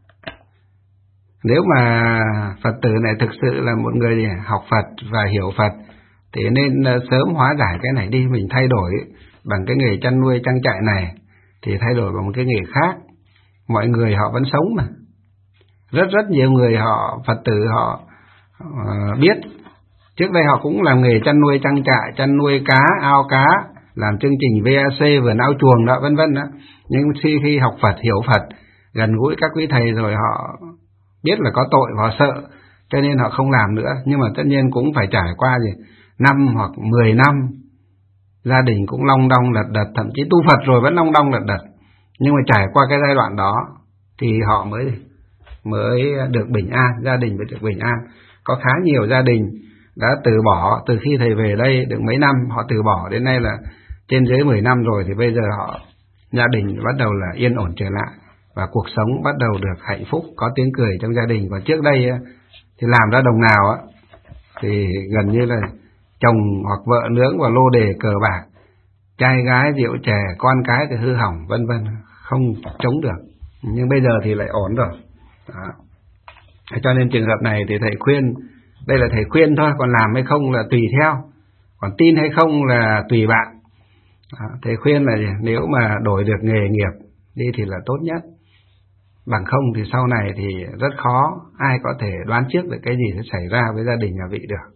nếu mà Phật tử này thực sự là một người học Phật và hiểu Phật thì nên sớm hóa giải cái này đi. Mình thay đổi bằng cái nghề chăn nuôi trang trại này thì thay đổi bằng một cái nghề khác. Mọi người họ vẫn sống mà. Rất rất nhiều người họ Phật tử họ uh, biết. Trước đây họ cũng làm nghề chăn nuôi trang trại, chăn nuôi cá, ao cá, làm chương trình vê a xê, vườn ao chuồng đó, vân vân đó. Nhưng khi khi học Phật, hiểu Phật, gần gũi các quý thầy rồi họ biết là có tội và họ sợ, cho nên họ không làm nữa. Nhưng mà tất nhiên cũng phải trải qua gì năm hoặc mười năm, gia đình cũng long đong lật đật, thậm chí tu Phật rồi vẫn long đong lật đật. Nhưng mà trải qua cái giai đoạn đó thì họ mới mới được bình an, gia đình mới được bình an. Có khá nhiều gia đình đã từ bỏ, từ khi thầy về đây được mấy năm họ từ bỏ, đến nay là trên dưới mười năm rồi, thì bây giờ họ gia đình bắt đầu là yên ổn trở lại, và cuộc sống bắt đầu được hạnh phúc, có tiếng cười trong gia đình. Còn trước đây thì làm ra đồng nào thì gần như là chồng hoặc vợ nướng vào lô đề cờ bạc, trai gái rượu chè, con cái thì hư hỏng vân vân, không chống được. Nhưng bây giờ thì lại ổn rồi. Đó. Cho nên trường hợp này thì thầy khuyên, đây là thầy khuyên thôi, còn làm hay không là tùy theo, còn tin hay không là tùy bạn. Đó. Thầy khuyên là nếu mà đổi được nghề nghiệp đi thì là tốt nhất, bằng không thì sau này thì rất khó ai có thể đoán trước được cái gì sẽ xảy ra với gia đình nhà vị được.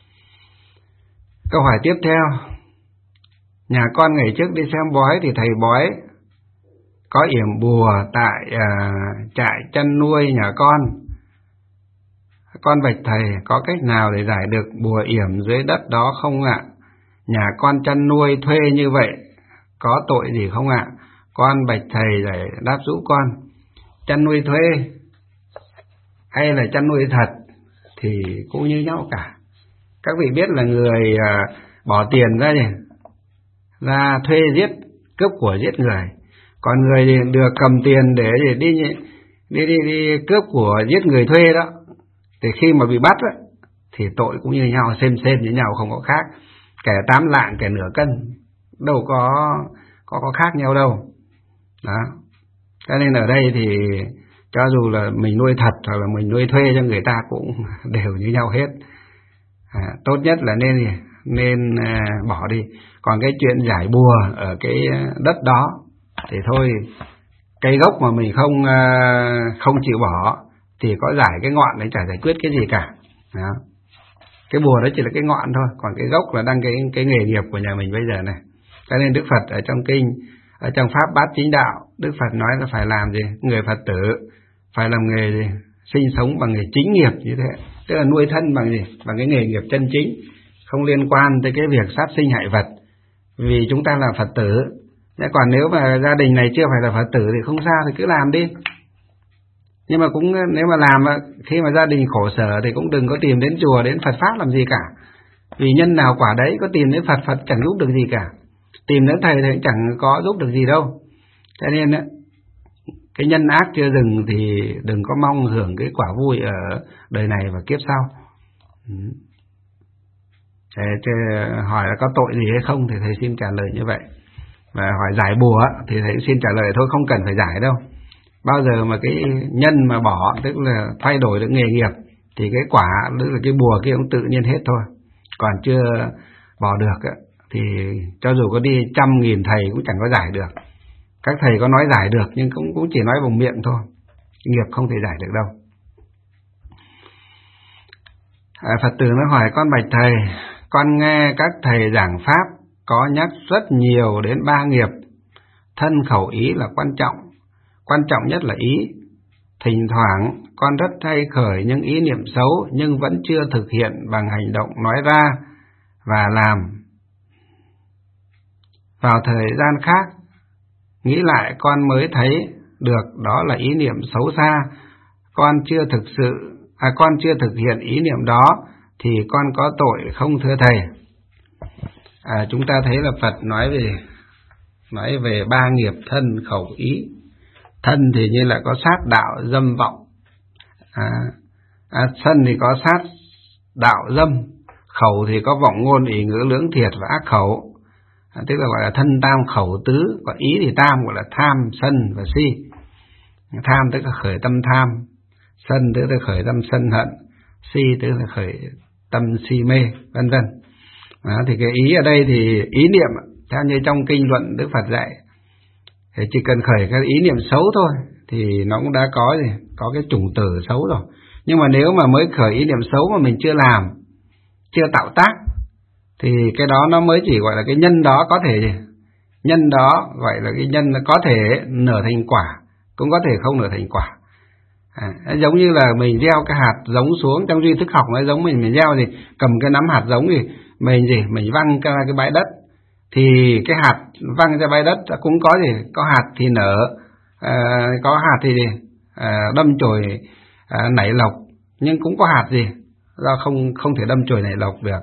Câu hỏi tiếp theo, nhà con ngày trước đi xem bói thì thầy bói có yểm bùa tại à, trại chăn nuôi nhà con. Con bạch thầy có cách nào để giải được bùa yểm dưới đất đó không ạ? Nhà con chăn nuôi thuê như vậy có tội gì không ạ? Con bạch thầy để đáp giúp con. Chăn nuôi thuê hay là chăn nuôi thật thì cũng như nhau cả. Các vị biết là người à, bỏ tiền ra gì? Ra thuê giết, cướp của giết người. Còn người thì được cầm tiền để đi đi đi đi, đi cướp của giết người thuê đó, thì khi mà bị bắt đó, thì tội cũng như nhau, xem xem như nhau, không có khác. Kẻ tám lạng kẻ nửa cân, đâu có có có khác nhau đâu. Đó. Cho nên ở đây thì cho dù là mình nuôi thật hoặc là mình nuôi thuê cho người ta cũng đều như nhau hết. À, tốt nhất là nên nên à, bỏ đi. Còn cái chuyện giải bùa ở cái đất đó thì thôi, cây gốc mà mình không à, không chịu bỏ thì có giải cái ngọn đấy chả giải quyết cái gì cả. Đó. Cái bùa đó chỉ là cái ngọn thôi, còn cái gốc là đang cái cái nghề nghiệp của nhà mình bây giờ này. Cho nên Đức Phật ở trong kinh, ở trong pháp bát chính đạo, Đức Phật nói là phải làm gì? Người Phật tử phải làm nghề gì? Sinh sống bằng nghề chính nghiệp như thế, tức là nuôi thân bằng gì? Bằng cái nghề nghiệp chân chính, không liên quan tới cái việc sát sinh hại vật, vì chúng ta là Phật tử. Còn nếu mà gia đình này chưa phải là Phật tử thì không sao, thì cứ làm đi. Nhưng mà cũng nếu mà làm khi mà gia đình khổ sở thì cũng đừng có tìm đến chùa, đến Phật Pháp làm gì cả. Vì nhân nào quả đấy, có tìm đến Phật, Phật chẳng giúp được gì cả. Tìm đến thầy thì cũng chẳng có giúp được gì đâu. Cho nên cái nhân ác chưa dừng thì đừng có mong hưởng cái quả vui ở đời này và kiếp sau. Thế hỏi là có tội gì hay không thì thầy xin trả lời như vậy. Và hỏi giải bùa thì thầy xin trả lời thôi, không cần phải giải đâu. Bao giờ mà cái nhân mà bỏ, tức là thay đổi được nghề nghiệp, thì cái quả, tức là cái bùa kia cũng tự nhiên hết thôi. Còn chưa bỏ được thì cho dù có đi trăm nghìn thầy cũng chẳng có giải được. Các thầy có nói giải được nhưng cũng cũng chỉ nói bằng miệng thôi, nghiệp không thể giải được đâu. À, Phật tử nó hỏi con bạch thầy, con nghe các thầy giảng pháp có nhắc rất nhiều đến ba nghiệp, thân khẩu ý là quan trọng, quan trọng nhất là ý. Thỉnh thoảng con rất hay khởi những ý niệm xấu nhưng vẫn chưa thực hiện bằng hành động nói ra và làm. Vào thời gian khác, nghĩ lại con mới thấy được đó là ý niệm xấu xa, con chưa thực sự, à, con chưa thực hiện ý niệm đó thì con có tội không thưa thầy? À, chúng ta thấy là Phật nói về nói về ba nghiệp thân khẩu ý. Thân thì như là có sát đạo dâm vọng, à, à, thân thì có sát đạo dâm, khẩu thì có vọng ngôn ỷ ngữ lưỡng thiệt và ác khẩu, à, tức là gọi là thân tam khẩu tứ. Và ý thì tam gọi là tham sân và si. Tham tức là khởi tâm tham, sân tức là khởi tâm sân hận, si tức là khởi tâm si mê, vân vân. À, thì cái ý ở đây thì ý niệm theo như trong kinh luận Đức Phật dạy, thì chỉ cần khởi cái ý niệm xấu thôi thì nó cũng đã có gì, có cái chủng tử xấu rồi. Nhưng mà nếu mà mới khởi ý niệm xấu mà mình chưa làm, chưa tạo tác, thì cái đó nó mới chỉ gọi là cái nhân đó có thể gì, nhân đó gọi là cái nhân có thể nở thành quả, cũng có thể không nở thành quả. À, giống như là mình gieo cái hạt giống xuống, trong duy thức học nó giống mình mình gieo gì, cầm cái nắm hạt giống gì, mình gì mình văng ra cái bãi đất, thì cái hạt văng ra bãi đất cũng có gì, có hạt thì nở, à, có hạt thì à, đâm chồi à, nảy lộc, nhưng cũng có hạt gì do không không thể đâm chồi nảy lộc được.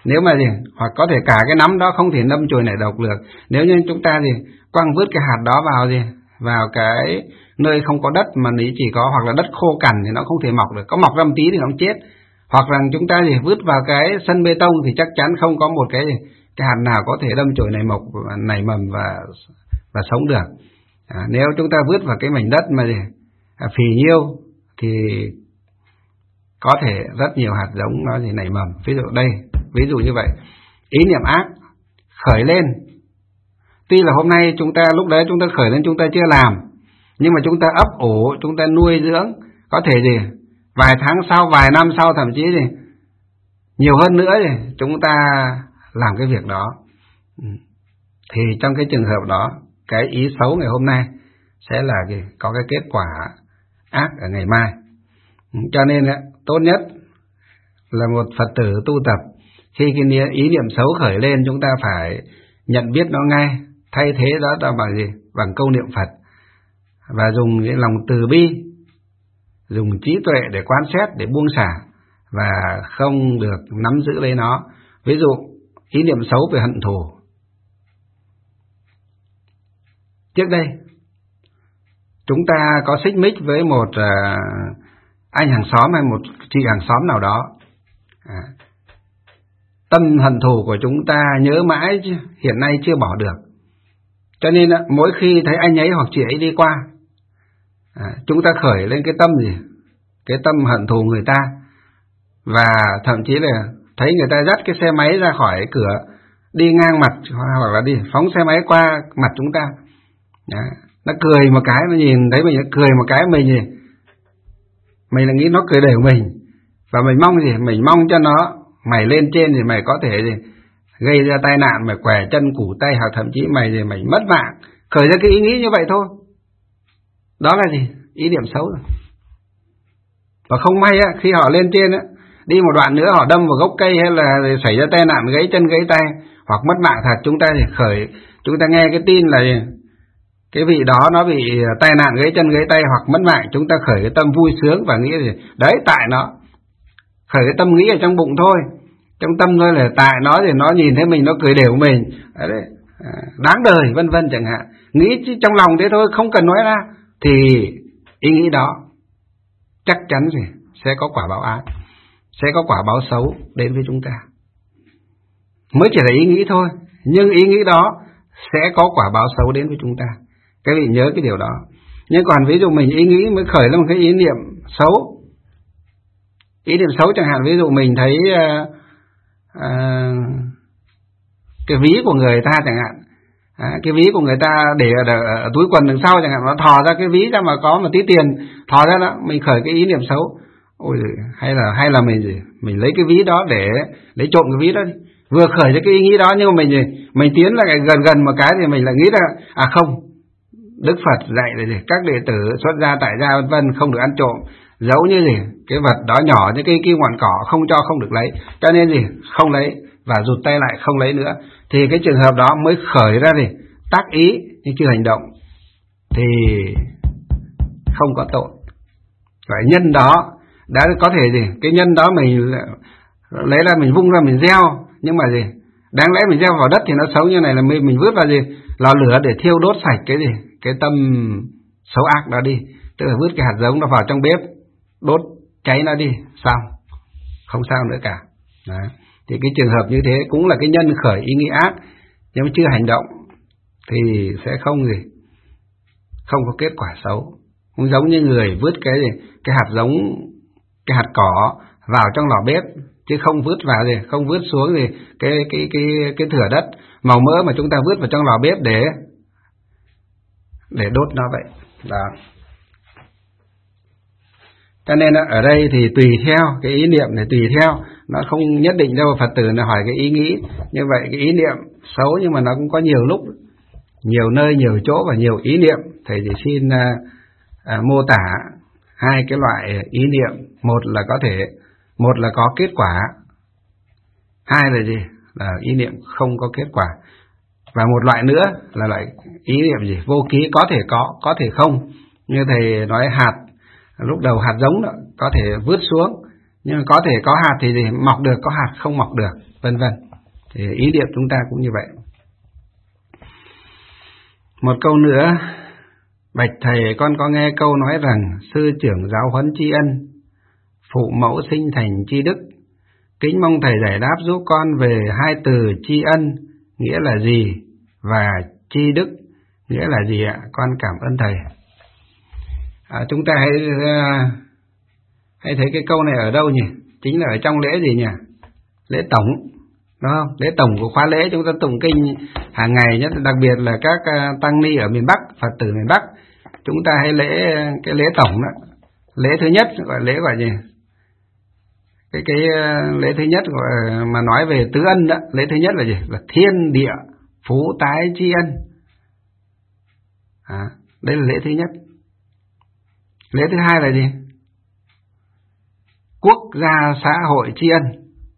Nếu mà gì, hoặc có thể cả cái nắm đó không thể đâm chồi nảy độc được. Nếu như chúng ta gì quăng vứt cái hạt đó vào gì, vào cái nơi không có đất mà lý chỉ có, hoặc là đất khô cằn thì nó không thể mọc được. Có mọc ra một tí thì nó chết. Hoặc là chúng ta gì vứt vào cái sân bê tông thì chắc chắn không có một cái gì, cái hạt nào có thể đâm chồi nảy mọc, nảy mầm và và sống được. À, nếu chúng ta vứt vào cái mảnh đất mà gì à, phì nhiêu thì có thể rất nhiều hạt giống nó gì nảy mầm. Ví dụ đây, ví dụ như vậy, ý niệm ác khởi lên. Tuy là hôm nay chúng ta lúc đấy chúng ta khởi lên chúng ta chưa làm, nhưng mà chúng ta ấp ủ, chúng ta nuôi dưỡng, có thể gì vài tháng sau, vài năm sau, thậm chí gì nhiều hơn nữa thì chúng ta làm cái việc đó. Thì trong cái trường hợp đó, cái ý xấu ngày hôm nay sẽ là gì? Có cái kết quả ác ở ngày mai. Cho nên tốt nhất là một Phật tử tu tập, khi cái ý niệm xấu khởi lên chúng ta phải nhận biết nó ngay, thay thế đó là bằng gì? Bằng câu niệm Phật, và dùng cái lòng từ bi, dùng trí tuệ để quan xét, để buông xả, và không được nắm giữ lấy nó. Ví dụ ý niệm xấu về hận thù. Trước đây chúng ta có xích mích với một uh, anh hàng xóm hay một chị hàng xóm nào đó, à, tâm hận thù của chúng ta nhớ mãi hiện nay chưa bỏ được. Cho nên uh, mỗi khi thấy anh ấy hoặc chị ấy đi qua, à, chúng ta khởi lên cái tâm gì, cái tâm hận thù người ta, và thậm chí là thấy người ta dắt cái xe máy ra khỏi cửa, đi ngang mặt hoặc là đi phóng xe máy qua mặt chúng ta, à, nó cười một cái, nó nhìn thấy mình, nó cười một cái mình gì, mình là nghĩ nó cười đều mình, và mình mong gì, mình mong cho nó mày lên trên thì mày có thể gì gây ra tai nạn, mày quẻ chân củ tay, hoặc thậm chí mày gì mày mất mạng, khởi ra cái ý nghĩ như vậy thôi. Đó là gì? Ý niệm xấu rồi. Và không may á, khi họ lên trên á, đi một đoạn nữa họ đâm vào gốc cây hay là xảy ra tai nạn gãy chân gãy tay hoặc mất mạng thật, chúng ta thì khởi, chúng ta nghe cái tin là cái vị đó nó bị tai nạn gãy chân gãy tay hoặc mất mạng, chúng ta khởi cái tâm vui sướng và nghĩ gì đấy tại nó, khởi cái tâm nghĩ ở trong bụng thôi, trong tâm thôi là tại nó thì nó nhìn thấy mình nó cười đều mình đấy, đáng đời vân vân chẳng hạn, nghĩ trong lòng thế thôi, không cần nói ra, thì ý nghĩ đó chắc chắn gì sẽ có quả báo ác, sẽ có quả báo xấu đến với chúng ta. Mới chỉ là ý nghĩ thôi, nhưng ý nghĩ đó sẽ có quả báo xấu đến với chúng ta. Các vị nhớ cái điều đó. Nhưng còn ví dụ mình ý nghĩ mới khởi lên một cái ý niệm xấu, ý niệm xấu chẳng hạn, ví dụ mình thấy uh, uh, cái ví của người ta chẳng hạn, à, cái ví của người ta để ở, ở, ở túi quần đằng sau chẳng hạn, nó thò ra cái ví ra mà có một tí tiền thò ra đó, mình khởi cái ý niệm xấu. Ôi, hay là hay là mình gì mình lấy cái ví đó để lấy trộm cái ví đó đi. Vừa khởi ra cái ý nghĩ đó, nhưng mà mình gì mình tiến lại gần gần một cái thì mình lại nghĩ ra à không, Đức Phật dạy là gì các đệ tử xuất gia tại gia vân vân không được ăn trộm, giấu như gì cái vật đó nhỏ như cái kia ngọn cỏ không cho không được lấy, cho nên gì không lấy và rụt tay lại không lấy nữa. Thì cái trường hợp đó mới khởi ra gì tác ý nhưng chưa hành động thì không có tội. Vậy nhân đó đã có thể gì cái nhân đó mình lấy ra mình vung ra mình gieo, nhưng mà gì đáng lẽ mình gieo vào đất thì nó xấu như này là mình mình vứt vào gì lò lửa để thiêu đốt sạch cái gì cái tâm xấu ác đó đi, tức là vứt cái hạt giống nó vào trong bếp đốt cháy nó đi, xong không sao nữa cả. Đó. Thì cái trường hợp như thế cũng là cái nhân khởi ý nghĩ ác nhưng mà chưa hành động thì sẽ không gì không có kết quả xấu. Cũng giống như người vứt cái gì cái hạt giống, cái hạt cỏ vào trong lò bếp, chứ không vứt vào gì không vứt xuống gì cái cái cái cái thửa đất màu mỡ mà chúng ta vứt vào trong lò bếp để để đốt nó vậy. Đó. Cho nên ở đây thì tùy theo cái ý niệm này, tùy theo, nó không nhất định đâu. Phật tử là hỏi cái ý nghĩ như vậy, cái ý niệm xấu nhưng mà nó cũng có nhiều lúc, nhiều nơi, nhiều chỗ và nhiều ý niệm. Thầy chỉ xin à, à, mô tả hai cái loại ý niệm. Một là có thể, một là có kết quả, hai là gì? Là ý niệm không có kết quả. Và một loại nữa là loại ý niệm gì? Vô ký, có thể có, có thể không. Như thầy nói hạt, lúc đầu hạt giống đó, có thể vứt xuống, Nhưng mà có thể có hạt thì gì? Mọc được, có hạt không mọc được, vân vân. Thì ý niệm chúng ta cũng như vậy. Một câu nữa, bạch thầy, con có nghe câu nói rằng sư trưởng giáo huấn tri ân, phụ mẫu sinh thành tri đức. Kính mong thầy giải đáp giúp con về hai từ tri ân nghĩa là gì và tri đức nghĩa là gì ạ? Con cảm ơn thầy. À, chúng ta hãy hãy thấy cái câu này ở đâu nhỉ? Chính là ở trong lễ gì nhỉ? Lễ tổng, đúng không? Lễ tổng của khóa lễ chúng ta tụng kinh hàng ngày, nhất đặc biệt là các tăng ni ở miền Bắc, Phật tử miền Bắc, chúng ta hay lễ cái lễ tổng đó. Lễ thứ nhất gọi lễ gọi gì? Cái cái lễ thứ nhất gọi mà nói về tứ ân đó, lễ thứ nhất là gì? Là thiên địa phú tái tri ân. À, đây là lễ thứ nhất. Lễ thứ hai là gì? Quốc gia xã hội tri ân.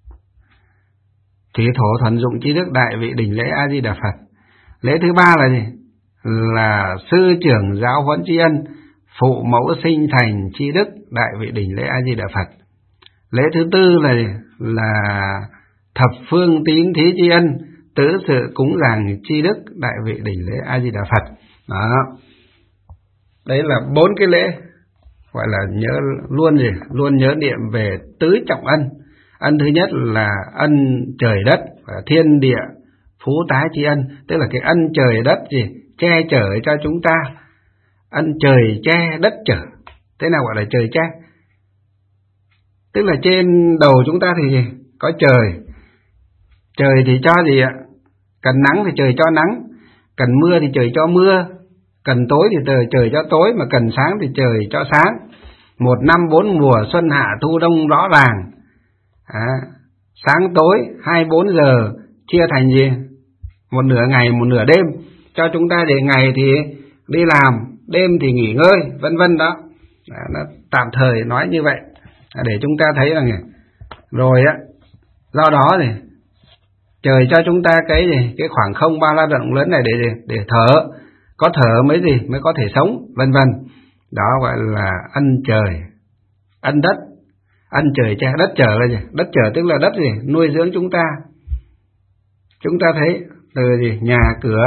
Thủy thổ thuần dụng tri đức, đại vị đỉnh lễ A Di Đà Phật. Lễ thứ ba là gì? Là sư trưởng giáo huấn tri ân, phụ mẫu sinh thành tri đức, đại vị đỉnh lễ A Di Đà Phật. Lễ thứ tư là gì? Là thập phương tín thí tri ân, tứ sự cúng dường tri đức, đại vị đỉnh lễ A Di Đà Phật. Đó. Đấy là bốn cái lễ gọi là nhớ luôn gì? Luôn nhớ niệm về tứ trọng ân. Ân thứ nhất là ân trời đất và thiên địa phú tái tri ân, tức là cái ân trời đất gì che chở cho chúng ta. Ân trời che đất chở. Thế nào gọi là trời che? Tức là trên đầu chúng ta thì gì? Có trời. Trời thì cho gì ạ? Cần nắng thì trời cho nắng, cần mưa thì trời cho mưa, cần tối thì trời trời cho tối, mà cần sáng thì trời cho sáng. Một năm bốn mùa, xuân hạ thu đông rõ ràng. À, sáng tối hai mươi bốn giờ chia thành gì? Một nửa ngày, một nửa đêm cho chúng ta, để ngày thì đi làm, đêm thì nghỉ ngơi, vân vân đó. À, nó tạm thời nói như vậy để chúng ta thấy rằng rồi á, do đó thì trời cho chúng ta cái gì, cái khoảng không bao la rộng lớn này để để thở, có thở mới gì mới có thể sống, vân vân. Đó gọi là ân trời, ân đất. Ân trời che, đất trời là gì? Đất trời tức là đất gì? Nuôi dưỡng chúng ta. Chúng ta thấy từ gì? Nhà cửa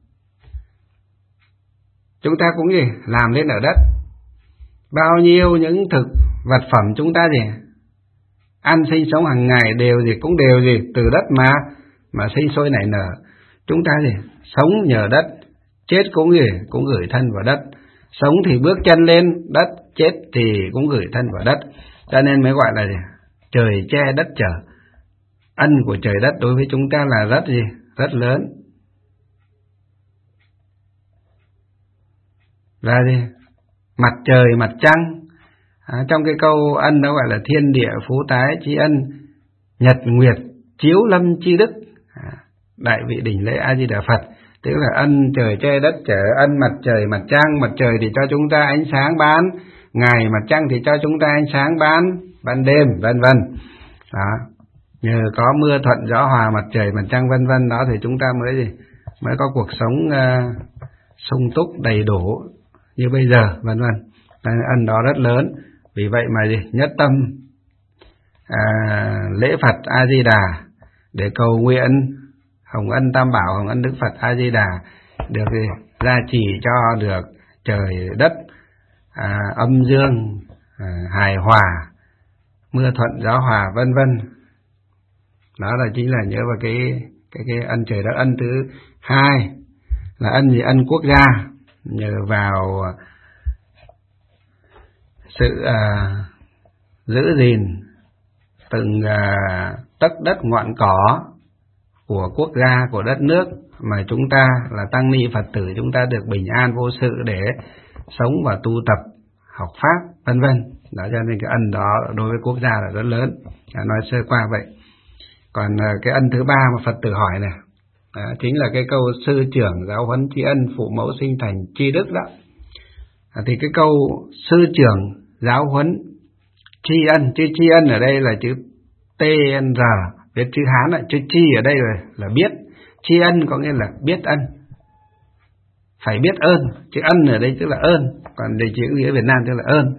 chúng ta cũng gì? Làm lên ở đất. Bao nhiêu những thực vật phẩm chúng ta gì? Ăn sinh sống hàng ngày đều gì? Cũng đều gì? Từ đất mà mà sinh sôi nảy nở. Chúng ta gì? Sống nhờ đất, chết cũng gì? Cũng gửi thân vào đất. Sống thì bước chân lên đất, chết thì cũng gửi thân vào đất. Cho nên mới gọi là gì? Trời che đất chở. Ân của trời đất đối với chúng ta là rất gì? Rất lớn. Là gì? Mặt trời, mặt trăng. À, trong cái câu ân đó gọi là thiên địa phú tái tri ân, nhật nguyệt chiếu lâm tri đức, à, đại vị đỉnh lễ A Di Đà Phật. Tức là ân trời che đất chở, ân mặt trời, mặt trăng. Mặt trời thì cho chúng ta ánh sáng ban ngày, mặt trăng thì cho chúng ta ánh sáng ban ban đêm, vân vân. Đó, nhờ có mưa thuận gió hòa, mặt trời, mặt trăng, vân vân đó thì chúng ta mới gì? Mới có cuộc sống uh, sung túc đầy đủ như bây giờ, vân vân. Ân đó rất lớn. Vì vậy mà gì? Nhất tâm à, lễ Phật A Di Đà để cầu nguyện hồng ân Tam Bảo, hồng ân Đức Phật A Di Đà được gì? Gia trì cho được trời đất à, âm dương à, hài hòa, mưa thuận gió hòa, vân vân. Đó là chính là nhớ vào cái cái cái ân trời đất. Ân thứ hai là ân gì? Ân quốc gia, nhờ vào sự à, giữ gìn từng à, tấc đất ngọn cỏ của quốc gia, của đất nước mà chúng ta là tăng ni Phật tử, chúng ta được bình an vô sự để sống và tu tập học pháp, vân vân. Đó, cho nên cái ân đó đối với quốc gia là rất lớn. À, nói sơ qua vậy. Còn à, cái ân thứ ba mà Phật tử hỏi này, à, chính là cái câu sư trưởng giáo huấn tri ân, phụ mẫu sinh thành tri đức đó. À, thì cái câu sư trưởng giáo huấn tri ân, chữ tri ân ở đây là chữ T N R, viết chữ Hán là chữ tri ở đây là, là biết. Tri ân có nghĩa là biết ân, phải biết ơn. Chữ ân ở đây tức là ơn, còn để chữ nghĩa Việt Nam tức là ơn.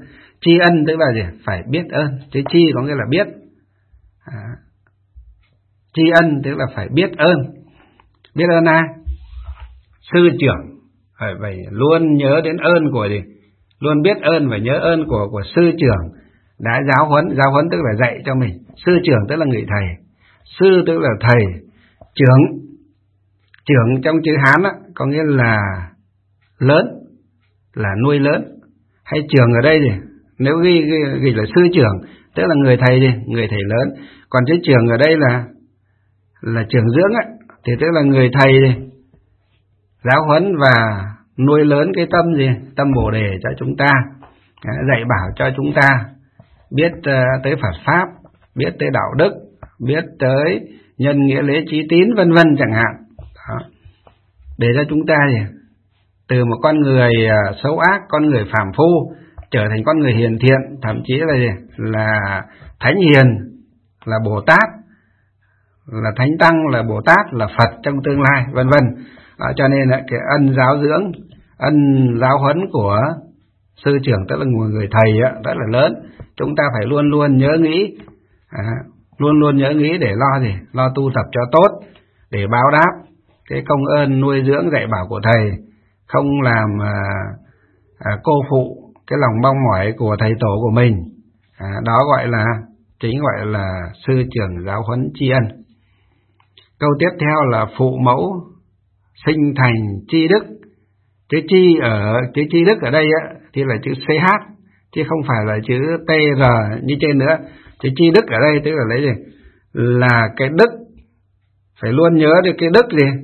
Tri ân tức là gì? Phải biết ơn. Chữ tri có nghĩa là biết. À, tri ân tức là phải biết ơn. Biết ơn ai? Sư trưởng. Phải, phải luôn nhớ đến ơn của gì? Luôn biết ơn và nhớ ơn của của sư trưởng đã giáo huấn. Giáo huấn tức là dạy cho mình. Sư trưởng tức là người thầy. Sư tức là thầy. Trưởng, trưởng trong chữ Hán á, có nghĩa là lớn, là nuôi lớn. Hay trưởng ở đây gì? Nếu ghi, ghi, ghi là sư trưởng tức là người thầy gì? Người thầy lớn. Còn chữ trưởng ở đây là là trưởng dưỡng á, thì tức là người thầy gì? Giáo huấn và nuôi lớn cái tâm gì? Tâm Bồ Đề cho chúng ta, dạy bảo cho chúng ta biết uh, tới Phật pháp, biết tới đạo đức, biết tới nhân nghĩa lễ trí tín vân vân chẳng hạn. Đó. Để cho chúng ta gì? Từ một con người uh, xấu ác, con người phàm phu trở thành con người hiền thiện, thậm chí là gì? Là thánh hiền, là Bồ Tát, là thánh tăng, là Bồ Tát, là Phật trong tương lai vân vân. Đó, cho nên là cái ân giáo dưỡng, ân giáo huấn của sư trưởng tức là người thầy á, rất là lớn. Chúng ta phải luôn luôn nhớ nghĩ, à, luôn luôn nhớ nghĩ để lo gì? Lo tu tập cho tốt, để báo đáp cái công ơn nuôi dưỡng dạy bảo của thầy, không làm à, à, cô phụ cái lòng mong mỏi của thầy tổ của mình. À, đó gọi là chính gọi là sư trưởng giáo huấn tri ân. Câu tiếp theo là phụ mẫu sinh thành tri đức. Chữ tri ở chữ tri đức ở đây á, thì là chữ xê hát chứ không phải là chữ tê rờ như trên nữa. Chữ tri đức ở đây tức là lấy gì? Là cái đức, phải luôn nhớ được cái đức gì?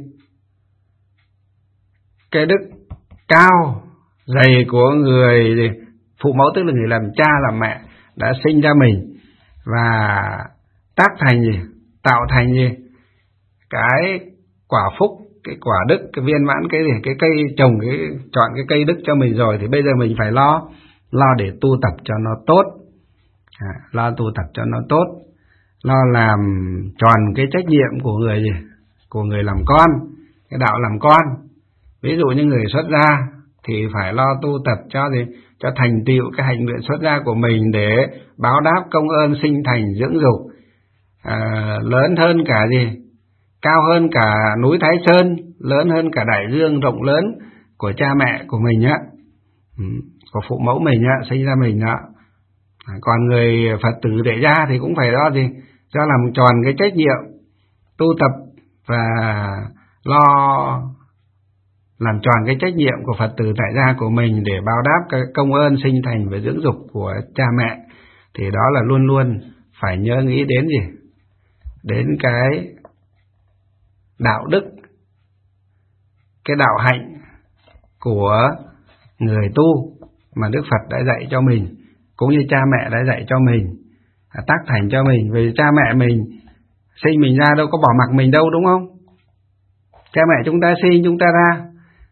Cái đức cao dày của người gì? Phụ mẫu tức là người làm cha làm mẹ đã sinh ra mình và tác thành gì? Tạo thành gì? Cái quả phúc, cái quả đức, cái viên mãn cái gì? Cái cây trồng, cái chọn cái cây đức cho mình rồi, thì bây giờ mình phải lo lo để tu tập cho nó tốt. À, lo tu tập cho nó tốt, lo làm tròn cái trách nhiệm của người gì? Của người làm con, cái đạo làm con. Ví dụ như người xuất gia thì phải lo tu tập cho gì? Cho thành tựu cái hành nguyện xuất gia của mình để báo đáp công ơn sinh thành dưỡng dục, à, lớn hơn cả gì? Cao hơn cả núi Thái Sơn, lớn hơn cả đại dương rộng lớn của cha mẹ của mình á, của phụ mẫu mình á, sinh ra mình á. Còn người Phật tử đệ gia thì cũng phải đó gì? Do làm tròn cái trách nhiệm tu tập và lo làm tròn cái trách nhiệm của Phật tử tại gia của mình để báo đáp cái công ơn sinh thành và dưỡng dục của cha mẹ, thì đó là luôn luôn phải nhớ nghĩ đến gì? Đến cái đạo đức, cái đạo hạnh của người tu mà Đức Phật đã dạy cho mình, cũng như cha mẹ đã dạy cho mình, tác thành cho mình. Vì cha mẹ mình sinh mình ra đâu có bỏ mặc mình đâu, đúng không? Cha mẹ chúng ta sinh chúng ta ra,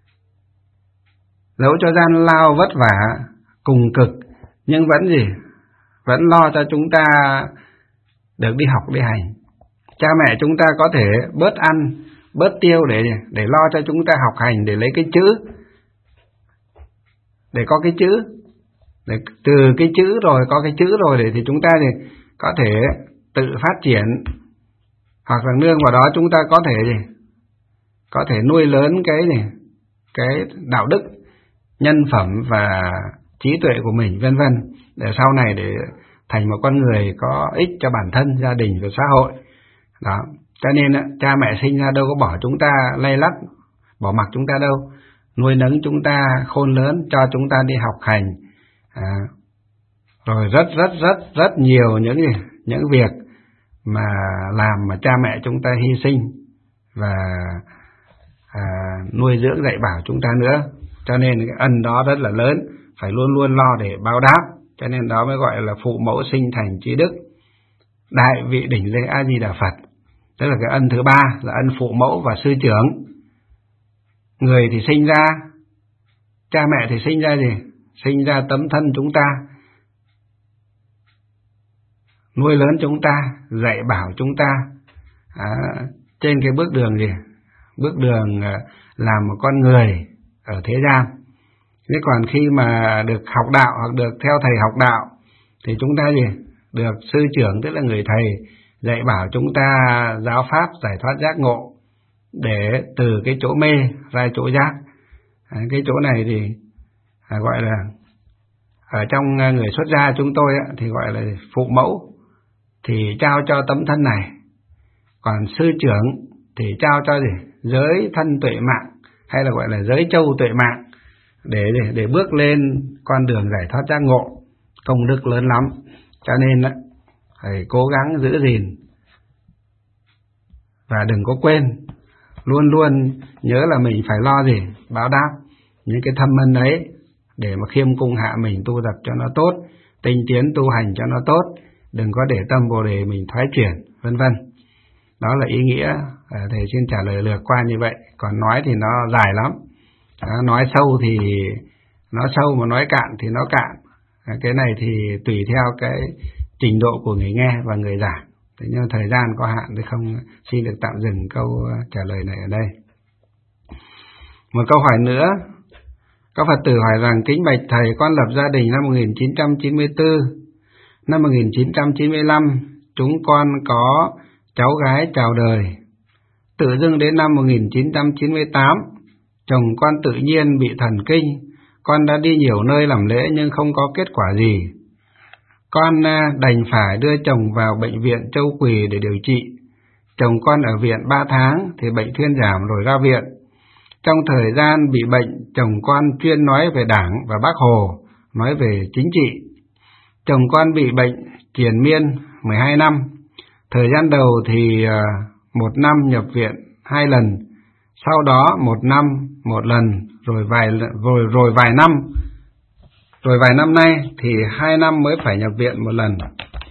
dẫu cho gian lao vất vả cùng cực, nhưng vẫn gì? Vẫn lo cho chúng ta được đi học đi hành. Cha mẹ chúng ta có thể bớt ăn, bớt tiêu để để lo cho chúng ta học hành, để lấy cái chữ, để có cái chữ, để từ cái chữ rồi có cái chữ rồi để thì chúng ta thì có thể tự phát triển, hoặc là nương vào đó chúng ta có thể gì? Có thể nuôi lớn cái gì? Cái đạo đức, nhân phẩm và trí tuệ của mình vân vân, để sau này để thành một con người có ích cho bản thân, gia đình và xã hội. Đó, cho nên cha mẹ sinh ra đâu có bỏ chúng ta lay lắt, bỏ mặc chúng ta đâu, nuôi nấng chúng ta khôn lớn, cho chúng ta đi học hành, à, rồi rất rất rất rất nhiều những gì, những việc mà làm mà cha mẹ chúng ta hy sinh và à, nuôi dưỡng dạy bảo chúng ta nữa. Cho nên cái ân đó rất là lớn, phải luôn luôn lo để báo đáp. Cho nên đó mới gọi là phụ mẫu sinh thành trí đức, đại vị đỉnh lễ A Di Đà Phật. Tức là cái ân thứ ba là ân phụ mẫu và sư trưởng. Người thì sinh ra, cha mẹ thì sinh ra gì? Sinh ra tấm thân chúng ta, nuôi lớn chúng ta, dạy bảo chúng ta à, trên cái bước đường gì? Bước đường à, làm một con người ở thế gian. Thế còn khi mà được học đạo hoặc được theo thầy học đạo thì chúng ta gì? Được sư trưởng, tức là người thầy, dạy bảo chúng ta giáo pháp giải thoát giác ngộ, để từ cái chỗ mê ra chỗ giác. À, cái chỗ này thì à, gọi là ở trong người xuất gia chúng tôi á, thì gọi là phụ mẫu thì trao cho tấm thân này, còn sư trưởng thì trao cho gì? Giới thân tuệ mạng, hay là gọi là giới châu tuệ mạng, để để bước lên con đường giải thoát giác ngộ. Công đức lớn lắm, cho nên á, phải cố gắng giữ gìn và đừng có quên, luôn luôn nhớ là mình phải lo gì? Báo đáp những cái thâm ân ấy, để mà khiêm cung hạ mình tu tập cho nó tốt, tinh tiến tu hành cho nó tốt, đừng có để tâm Bồ Đề mình thoái chuyển, vân vân. Đó là ý nghĩa. Thầy xin trả lời lược qua như vậy, còn nói thì nó dài lắm. Đó, nói sâu thì nó sâu, mà nói cạn thì nó cạn. Cái này thì tùy theo cái trình độ của người nghe và người giảng. Thế nhưng thời gian có hạn thì không xin được tạm dừng câu trả lời này ở đây. Một câu hỏi nữa. Có Phật tử hỏi rằng: kính bạch thầy, con lập gia đình năm một nghìn chín trăm chín mươi tư. Năm một nghìn chín trăm chín mươi lăm, chúng con có cháu gái chào đời. Tự dưng đến năm một nghìn chín trăm chín mươi tám, chồng con tự nhiên bị thần kinh. Con đã đi nhiều nơi làm lễ nhưng không có kết quả gì. Con đành phải đưa chồng vào bệnh viện Châu Quỳ để điều trị. Chồng con ở viện ba tháng thì bệnh thuyên giảm rồi ra viện. Trong thời gian bị bệnh, chồng con chuyên nói về Đảng và Bác Hồ, nói về chính trị. Chồng con bị bệnh triền miên mười hai năm. Thời gian đầu thì một năm nhập viện hai lần, sau đó một năm một lần, rồi vài rồi rồi vài năm, rồi vài năm nay thì hai năm mới phải nhập viện một lần.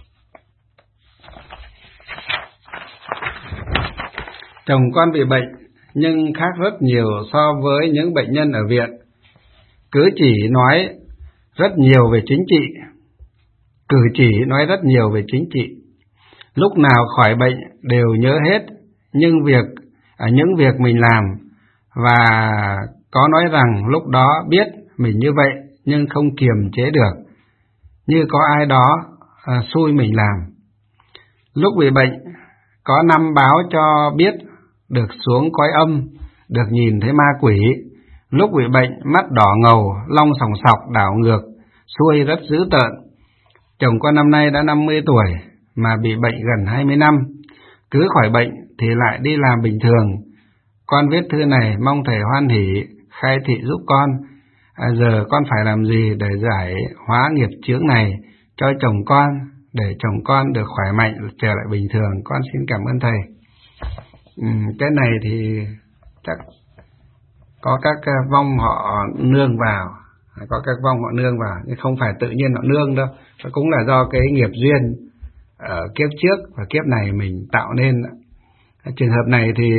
Chồng con bị bệnh nhưng khác rất nhiều so với những bệnh nhân ở viện. Cứ chỉ nói rất nhiều về chính trị, cử chỉ nói rất nhiều về chính trị. Lúc nào khỏi bệnh đều nhớ hết nhưng việc à, những việc mình làm, và có nói rằng lúc đó biết mình như vậy nhưng không kiềm chế được, như có ai đó à, xui mình làm. Lúc bị bệnh có năm báo cho biết được xuống cõi âm, được nhìn thấy ma quỷ. Lúc bị bệnh mắt đỏ ngầu, long sòng sọc đảo ngược, xuôi rất dữ tợn. Chồng con năm nay đã năm mươi tuổi mà bị bệnh gần hai mươi năm. Cứ khỏi bệnh thì lại đi làm bình thường. Con viết thư này mong thầy hoan hỷ khai thị giúp con. À, giờ con phải làm gì để giải hóa nghiệp chướng này cho chồng con, để chồng con được khỏe mạnh trở lại bình thường? Con xin cảm ơn thầy. Ừ, cái này thì chắc có các vong họ nương vào, có các vong họ nương vào, nhưng không phải tự nhiên họ nương đâu. Nó cũng là do cái nghiệp duyên ở kiếp trước và kiếp này mình tạo nên. Trường hợp này thì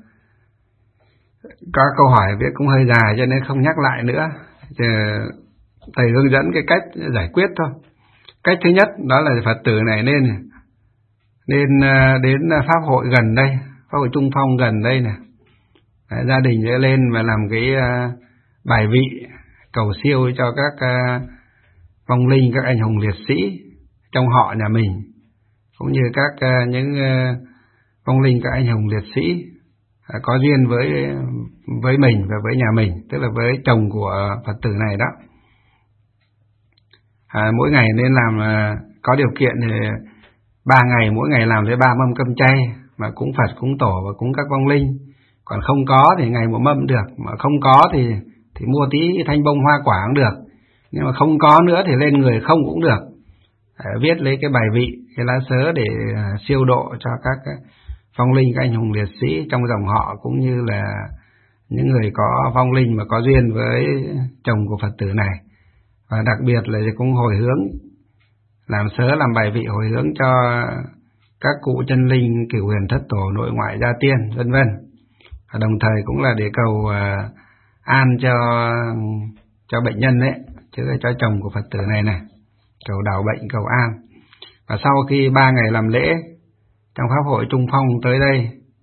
có câu hỏi viết cũng hơi dài cho nên không nhắc lại nữa. Thầy hướng dẫn cái cách giải quyết thôi. Cách thứ nhất đó là Phật tử này nên nên đến pháp hội gần đây, pháp hội Trung Phong gần đây nè. Đấy, gia đình sẽ lên và làm cái uh, bài vị cầu siêu cho các uh, vong linh, các anh hùng liệt sĩ trong họ nhà mình, cũng như các uh, những uh, vong linh, các anh hùng liệt sĩ uh, có duyên với với mình và với nhà mình, tức là với chồng của Phật tử này đó. À, mỗi ngày nên làm, uh, có điều kiện thì ba ngày, mỗi ngày làm với ba mâm cơm chay mà cúng Phật, cúng Tổ và cúng các vong linh. Còn không có thì ngày một mâm được, mà không có thì thì mua tí thanh bông hoa quả cũng được. Nhưng mà không có nữa thì lên người không cũng được. À, viết lấy cái bài vị, cái lá sớ để uh, siêu độ cho các uh, vong linh, các anh hùng liệt sĩ trong dòng họ, cũng như là những người có vong linh mà có duyên với chồng của Phật tử này. Và đặc biệt là cũng hồi hướng, làm sớ làm bài vị hồi hướng cho các cụ chân linh, cửu huyền thất tổ, nội ngoại gia tiên, vân vân. Đồng thời cũng là để cầu uh, an cho cho bệnh nhân đấy, chứ cho chồng của Phật tử này này, cầu đảo bệnh, cầu an. Và sau khi ba ngày làm lễ trong pháp hội Trung Phong tới đây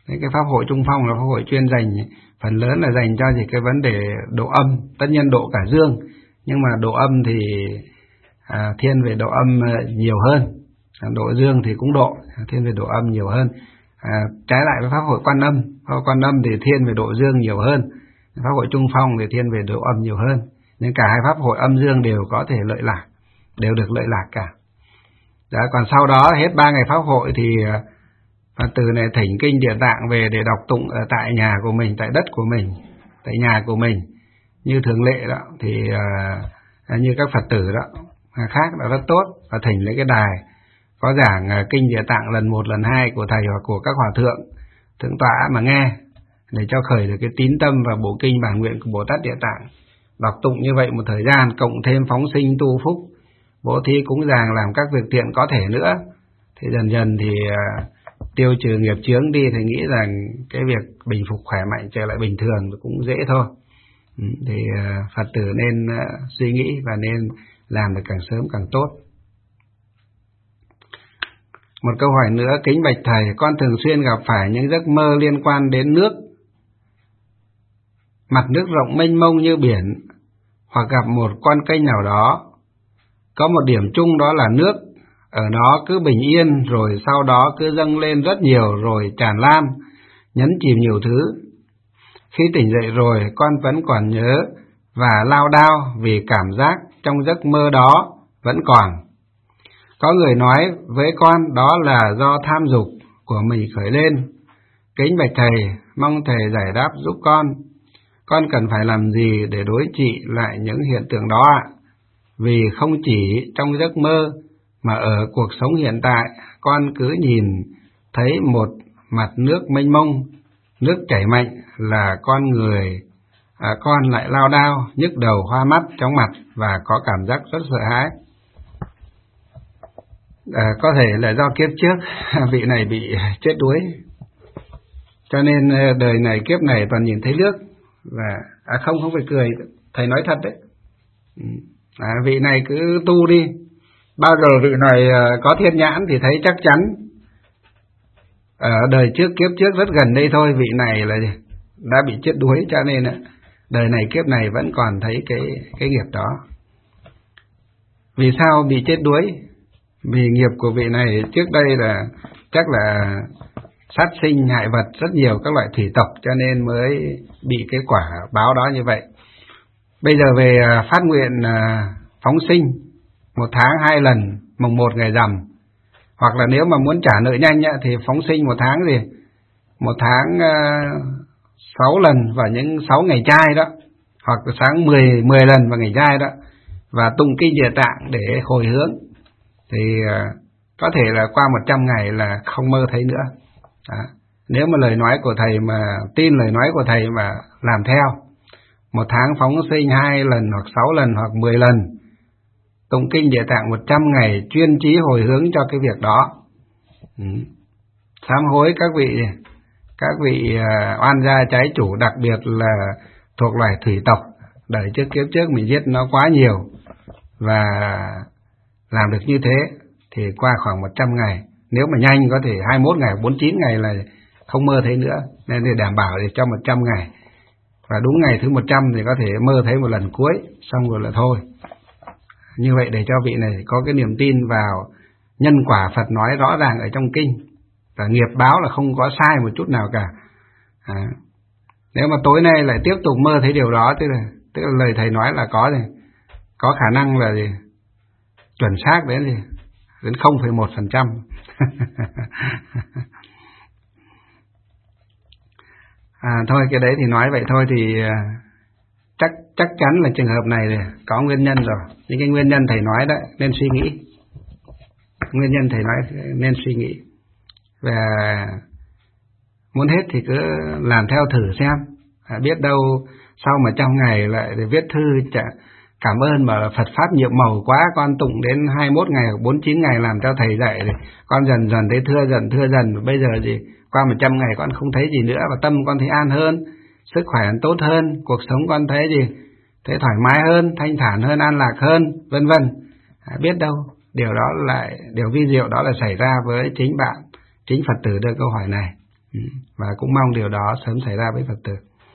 Đấy, cái pháp hội Trung Phong là pháp hội chuyên dành, phần lớn là dành cho gì cái vấn đề độ âm, tất nhiên độ cả dương, nhưng mà độ âm thì à, thiên về độ âm nhiều hơn, độ dương thì cũng độ, thiên về độ âm nhiều hơn. À, trái lại với pháp hội Quan Âm, pháp hội Quan Âm thì thiên về độ dương nhiều hơn, pháp hội Trung Phong thì thiên về độ âm nhiều hơn. Nhưng cả hai pháp hội âm dương đều có thể lợi lạc, đều được lợi lạc cả. Đó, còn sau đó hết ba ngày pháp hội thì Phật tử này thỉnh kinh Địa Tạng về để đọc tụng ở tại nhà của mình, tại đất của mình, tại nhà của mình như thường lệ đó. Thì à, như các Phật tử đó khác là rất tốt, và thỉnh lấy cái đài có giảng kinh Địa Tạng lần một, lần hai của thầy hoặc của các hòa thượng thượng tọa mà nghe, để cho khởi được cái tín tâm và bộ kinh bản nguyện của Bồ Tát Địa Tạng. Đọc tụng như vậy một thời gian, cộng thêm phóng sinh tu phúc, bố thí cúng dường, làm các việc thiện có thể nữa, thì dần dần thì uh, tiêu trừ nghiệp chướng đi, thì nghĩ rằng cái việc bình phục khỏe mạnh trở lại bình thường cũng dễ thôi. Ừ, thì uh, Phật tử nên uh, suy nghĩ và nên làm được càng sớm càng tốt. Một câu hỏi nữa, kính bạch thầy, con thường xuyên gặp phải những giấc mơ liên quan đến nước, mặt nước rộng mênh mông như biển, hoặc gặp một con kênh nào đó. Có một điểm chung đó là nước ở đó cứ bình yên, rồi sau đó cứ dâng lên rất nhiều, rồi tràn lan, nhấn chìm nhiều thứ. Khi tỉnh dậy rồi, con vẫn còn nhớ và lao đao vì cảm giác trong giấc mơ đó vẫn còn. Có người nói với con đó là do tham dục của mình khởi lên. Kính bạch thầy, mong thầy giải đáp giúp con. Con cần phải làm gì để đối trị lại những hiện tượng đó ạ? Vì không chỉ trong giấc mơ mà ở cuộc sống hiện tại, con cứ nhìn thấy một mặt nước mênh mông, nước chảy mạnh là con người, à, con lại lao đao, nhức đầu, hoa mắt, chóng mặt và có cảm giác rất sợ hãi. À, có thể là do kiếp trước vị này bị chết đuối, cho nên đời này kiếp này toàn nhìn thấy nước. Và à không không phải cười, thầy nói thật đấy. À, vị này cứ tu đi, bao giờ vị này có thiên nhãn thì thấy chắc chắn ở đời trước kiếp trước rất gần đây thôi, vị này là đã bị chết đuối, cho nên đời này kiếp này vẫn còn thấy cái cái nghiệp đó. Vì sao bị chết đuối? Vì nghiệp của vị này trước đây là chắc là sát sinh hại vật rất nhiều các loại thủy tộc, cho nên mới bị cái quả báo đó như vậy. Bây giờ về phát nguyện phóng sinh một tháng hai lần, mùng một ngày rằm, hoặc là nếu mà muốn trả nợ nhanh thì phóng sinh một tháng gì một tháng sáu lần vào những sáu ngày trai đó, hoặc sáng mười mười lần vào ngày trai đó, và tụng kinh Địa Tạng để hồi hướng, thì có thể là qua một trăm ngày là không mơ thấy nữa. Đó. Nếu mà lời nói của thầy mà tin lời nói của thầy mà làm theo, một tháng phóng sinh hai lần hoặc sáu lần hoặc mười lần, tụng kinh Địa Tạng một trăm ngày, chuyên chí hồi hướng cho cái việc đó. Ừ. Sám hối các vị các vị uh, oan gia trái chủ, đặc biệt là thuộc loài thủy tộc, đời trước kiếp trước mình giết nó quá nhiều, và làm được như thế thì qua khoảng một trăm ngày, nếu mà nhanh có thể hai mươi mốt ngày, bốn mươi chín ngày là không mơ thấy nữa, nên để đảm bảo để cho một trăm ngày. Và đúng ngày thứ một trăm thì có thể mơ thấy một lần cuối, xong rồi là thôi. Như vậy để cho vị này có cái niềm tin vào nhân quả Phật nói rõ ràng ở trong kinh, và nghiệp báo là không có sai một chút nào cả. À, nếu mà tối nay lại tiếp tục mơ thấy điều đó, tức là, tức là lời thầy nói là có gì, có khả năng là gì, chuẩn xác đến gì, đến không phẩy một phần trăm. À, thôi cái đấy thì nói vậy thôi, thì chắc chắc chắn là trường hợp này có nguyên nhân rồi. Những cái nguyên nhân thầy nói đó nên suy nghĩ, nguyên nhân thầy nói nên suy nghĩ, và muốn hết thì cứ làm theo thử xem. À, biết đâu sau mà trăm ngày lại để viết thư chả, cảm ơn mà Phật pháp nhiệm màu quá, con tụng đến hai mươi mốt ngày hoặc bốn mươi chín ngày làm theo thầy dạy, thì con dần dần thấy thưa dần thưa dần, bây giờ thì qua một trăm ngày con không thấy gì nữa, và tâm con thấy an hơn, sức khỏe tốt hơn, cuộc sống con thấy gì, thấy thoải mái hơn, thanh thản hơn, an lạc hơn, vân vân. À, biết đâu điều đó lại điều vi diệu đó là xảy ra với chính bạn, chính Phật tử đưa câu hỏi này. Và cũng mong điều đó sớm xảy ra với Phật tử.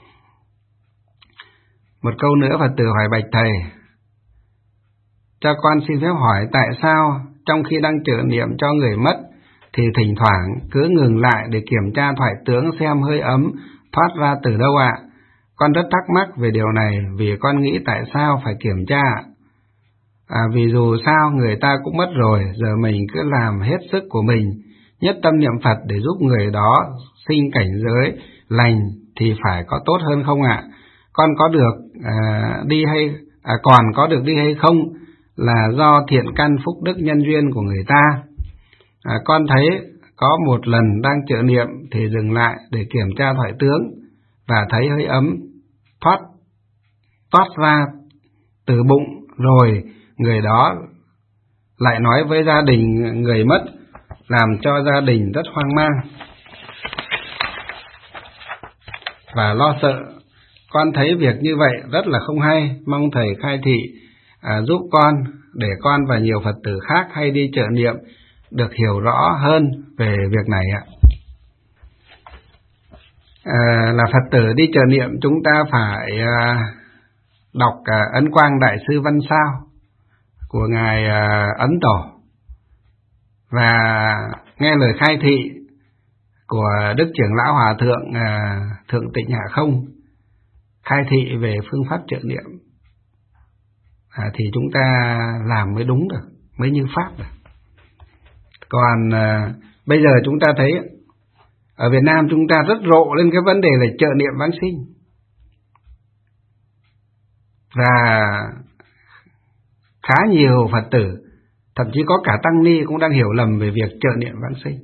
Một câu nữa Phật tử hỏi bạch thầy: cho con xin phép hỏi tại sao trong khi đang trợ niệm cho người mất thì thỉnh thoảng cứ ngừng lại để kiểm tra thoại tướng xem hơi ấm thoát ra từ đâu ạ? Con rất thắc mắc về điều này vì con nghĩ tại sao phải kiểm tra ạ? À, vì dù sao người ta cũng mất rồi, giờ mình cứ làm hết sức của mình, nhất tâm niệm Phật để giúp người đó sinh cảnh giới lành thì phải có tốt hơn không ạ? Con có được à, đi hay à, còn có được đi hay không là do thiện căn phúc đức nhân duyên của người ta. À, con thấy có một lần đang trợ niệm thì dừng lại để kiểm tra thoại tướng và thấy hơi ấm thoát toát ra từ bụng, rồi người đó lại nói với gia đình người mất, làm cho gia đình rất hoang mang và lo sợ. Con thấy việc như vậy rất là không hay, mong thầy khai thị à, giúp con để con và nhiều Phật tử khác hay đi trợ niệm được hiểu rõ hơn về việc này ạ. À, là Phật tử đi trợ niệm chúng ta phải à, đọc à, Ấn Quang Đại Sư Văn Sao của Ngài à, Ấn Tổ và nghe lời khai thị của Đức Trưởng Lão Hòa Thượng à, Thượng Tịnh Hạ Không khai thị về phương pháp trợ niệm à, thì chúng ta làm mới đúng được, mới như pháp được. Còn à, bây giờ chúng ta thấy ở Việt Nam chúng ta rất rộ lên cái vấn đề là trợ niệm vãng sinh, và khá nhiều Phật tử, thậm chí có cả tăng ni cũng đang hiểu lầm về việc trợ niệm vãng sinh.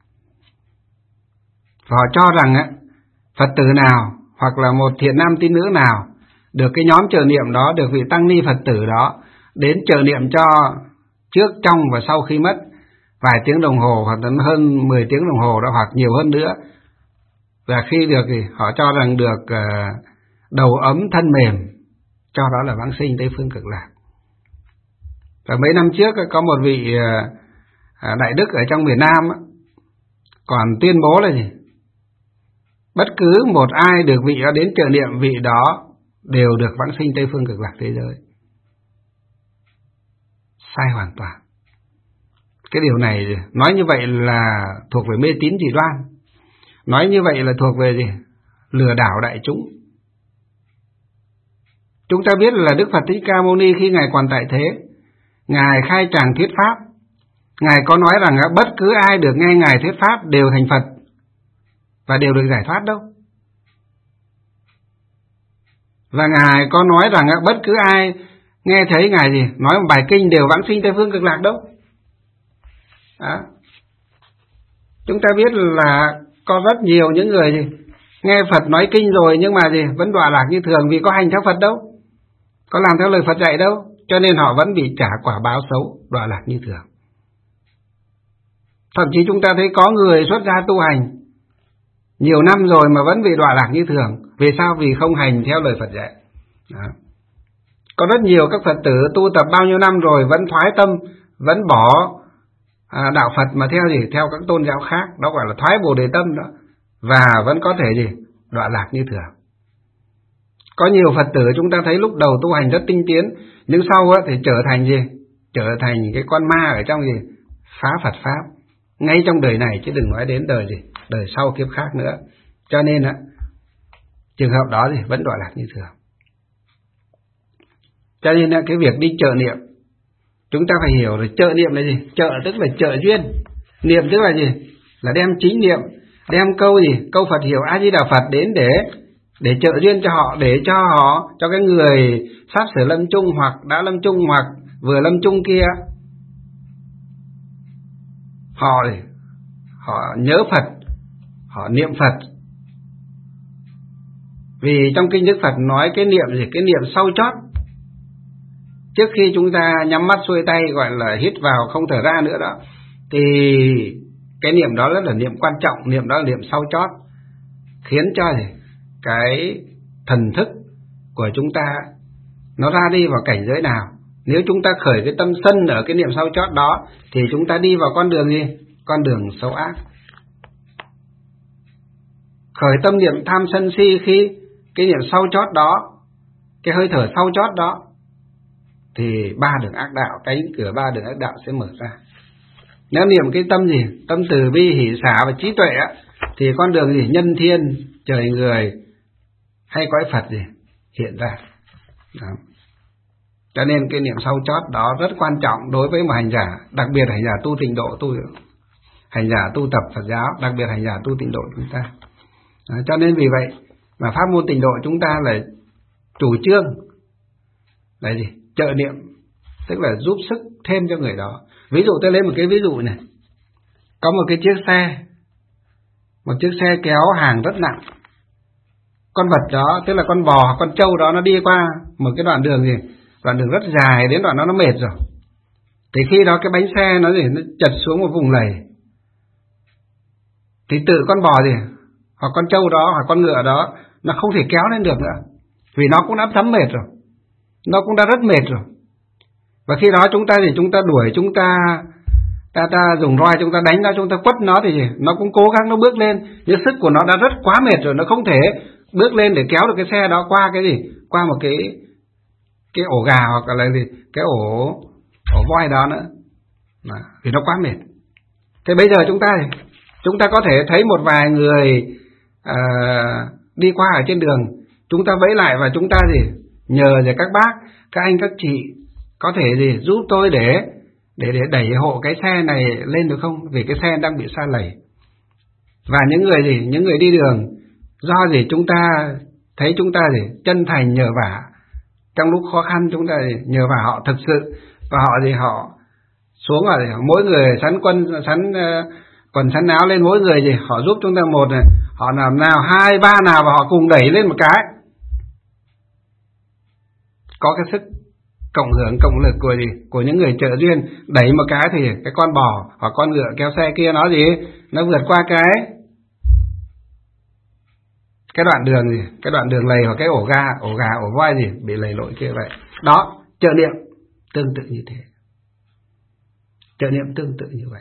Và họ cho rằng á, Phật tử nào hoặc là một thiện nam tín nữ nào được cái nhóm trợ niệm đó, được vị tăng ni Phật tử đó đến trợ niệm cho trước, trong và sau khi mất vài tiếng đồng hồ hoặc đến hơn mười tiếng đồng hồ đó, hoặc nhiều hơn nữa, và khi được thì họ cho rằng được uh, đầu ấm thân mềm, cho đó là vãng sinh Tây Phương Cực Lạc. Và mấy năm trước có một vị uh, đại đức ở trong miền Nam uh, còn tuyên bố là gì? Bất cứ một ai được vị đó đến trợ niệm, vị đó đều được vãng sinh Tây Phương Cực Lạc thế giới. Sai hoàn toàn. Cái điều này nói như vậy là thuộc về mê tín dị đoan, nói như vậy là thuộc về gì? Lừa đảo đại chúng. Chúng ta biết là Đức Phật Thích Ca Mâu Ni khi Ngài còn tại thế, Ngài khai tràng thuyết pháp, Ngài có nói rằng bất cứ ai được nghe Ngài thuyết pháp đều thành Phật và đều được giải thoát đâu. Và Ngài có nói rằng bất cứ ai nghe thấy Ngài gì nói một bài kinh đều vãng sinh Tây Phương Cực Lạc đâu. Đó. Chúng ta biết là có rất nhiều những người gì nghe Phật nói kinh rồi nhưng mà gì vẫn đọa lạc như thường, vì có hành theo Phật đâu, có làm theo lời Phật dạy đâu, cho nên họ vẫn bị trả quả báo xấu, đọa lạc như thường. Thậm chí chúng ta thấy có người xuất gia tu hành nhiều năm rồi mà vẫn bị đọa lạc như thường. Vì sao? Vì không hành theo lời Phật dạy. Đó. Có rất nhiều các Phật tử tu tập bao nhiêu năm rồi vẫn thoái tâm, vẫn bỏ à, đạo Phật mà theo gì? Theo các tôn giáo khác. Đó gọi là thoái Bồ Đề tâm đó. Và vẫn có thể gì? Đọa lạc như thường. Có nhiều Phật tử chúng ta thấy lúc đầu tu hành rất tinh tiến, nhưng sau á, thì trở thành gì? Trở thành cái con ma ở trong gì? Phá Phật Pháp. Ngay trong đời này chứ đừng nói đến đời gì? Đời sau kiếp khác nữa. Cho nên á, trường hợp đó thì vẫn đọa lạc như thường. Cho nên á, cái việc đi trợ niệm, chúng ta phải hiểu rồi, trợ niệm là gì? Trợ tức là trợ duyên. Niệm tức là gì? Là đem chính niệm, đem câu gì? Câu Phật hiệu A Di Đà Phật đến để để trợ duyên cho họ, để cho họ, cho cái người sắp sửa lâm chung hoặc đã lâm chung hoặc vừa lâm chung kia, họ họ nhớ Phật, họ niệm Phật. Vì trong kinh Đức Phật nói cái niệm gì? Cái niệm sau chót, trước khi chúng ta nhắm mắt xuôi tay, gọi là hít vào không thở ra nữa đó, thì cái niệm đó rất là niệm quan trọng. Niệm đó là niệm sau chót, khiến cho cái thần thức của chúng ta nó ra đi vào cảnh giới nào. Nếu chúng ta khởi cái tâm sân ở cái niệm sau chót đó thì chúng ta đi vào con đường gì? Con đường xấu ác. khởi tâm niệm tham sân si khi cái niệm sau chót đó, cái hơi thở sau chót đó, thì ba đường ác đạo, cánh cửa ba đường ác đạo sẽ mở ra. Nếu niệm cái tâm gì, tâm từ bi hỷ xả và trí tuệ á, thì con đường gì, nhân thiên, trời người hay cõi Phật gì hiện ra. Đó. Cho nên cái niệm sau chót đó rất quan trọng đối với một hành giả, đặc biệt hành giả tu tịnh độ, tu hành giả tu tập Phật giáo, đặc biệt hành giả tu tịnh độ chúng ta. Đó. Cho nên vì vậy mà pháp môn tịnh độ chúng ta là chủ trương là gì? Trợ niệm, tức là giúp sức thêm cho người đó. Ví dụ tôi lấy một cái ví dụ này, có một cái chiếc xe, một chiếc xe kéo hàng rất nặng. Con vật đó, tức là con bò, con trâu đó, nó đi qua một cái đoạn đường gì, đoạn đường rất dài, đến đoạn đó nó mệt rồi. Thì khi đó cái bánh xe nó gì, nó chật xuống một vùng lầy, thì tự con bò gì, hoặc con trâu đó, hoặc con ngựa đó, nó không thể kéo lên được nữa, vì nó cũng đã thấm mệt rồi, nó cũng đã rất mệt rồi. Và khi đó chúng ta thì chúng ta đuổi, chúng ta ta ta dùng roi, chúng ta đánh nó, chúng ta quất nó thì nó cũng cố gắng nó bước lên, nhưng sức của nó đã rất quá mệt rồi, nó không thể bước lên để kéo được cái xe đó qua cái gì, qua một cái cái ổ gà hoặc là gì, cái ổ ổ voi đó nữa, mà vì nó quá mệt. Thế bây giờ chúng ta chúng ta có thể thấy một vài người à, đi qua ở trên đường, chúng ta vẫy lại và chúng ta gì nhờ về các bác, các anh các chị có thể gì giúp tôi để để để đẩy hộ cái xe này lên được không, vì cái xe đang bị sa lầy. Và những người gì, những người đi đường do gì chúng ta thấy chúng ta gì chân thành nhờ vả trong lúc khó khăn, chúng ta gì nhờ vả họ thực sự, và họ gì họ xuống rồi mỗi người sắn quân sắn uh, quần sắn áo lên, mỗi người gì họ giúp chúng ta một này, họ làm nào hai ba nào và họ cùng đẩy lên một cái, có cái sức cộng hưởng cộng lực của gì của những người trợ duyên, đẩy một cái thì cái con bò hoặc con ngựa kéo xe kia nó gì nó vượt qua cái cái đoạn đường gì cái đoạn đường lầy hoặc cái ổ ga ổ gà ổ voi gì bị lầy lội kia vậy. Đó, trợ niệm tương tự như thế, trợ niệm tương tự như vậy.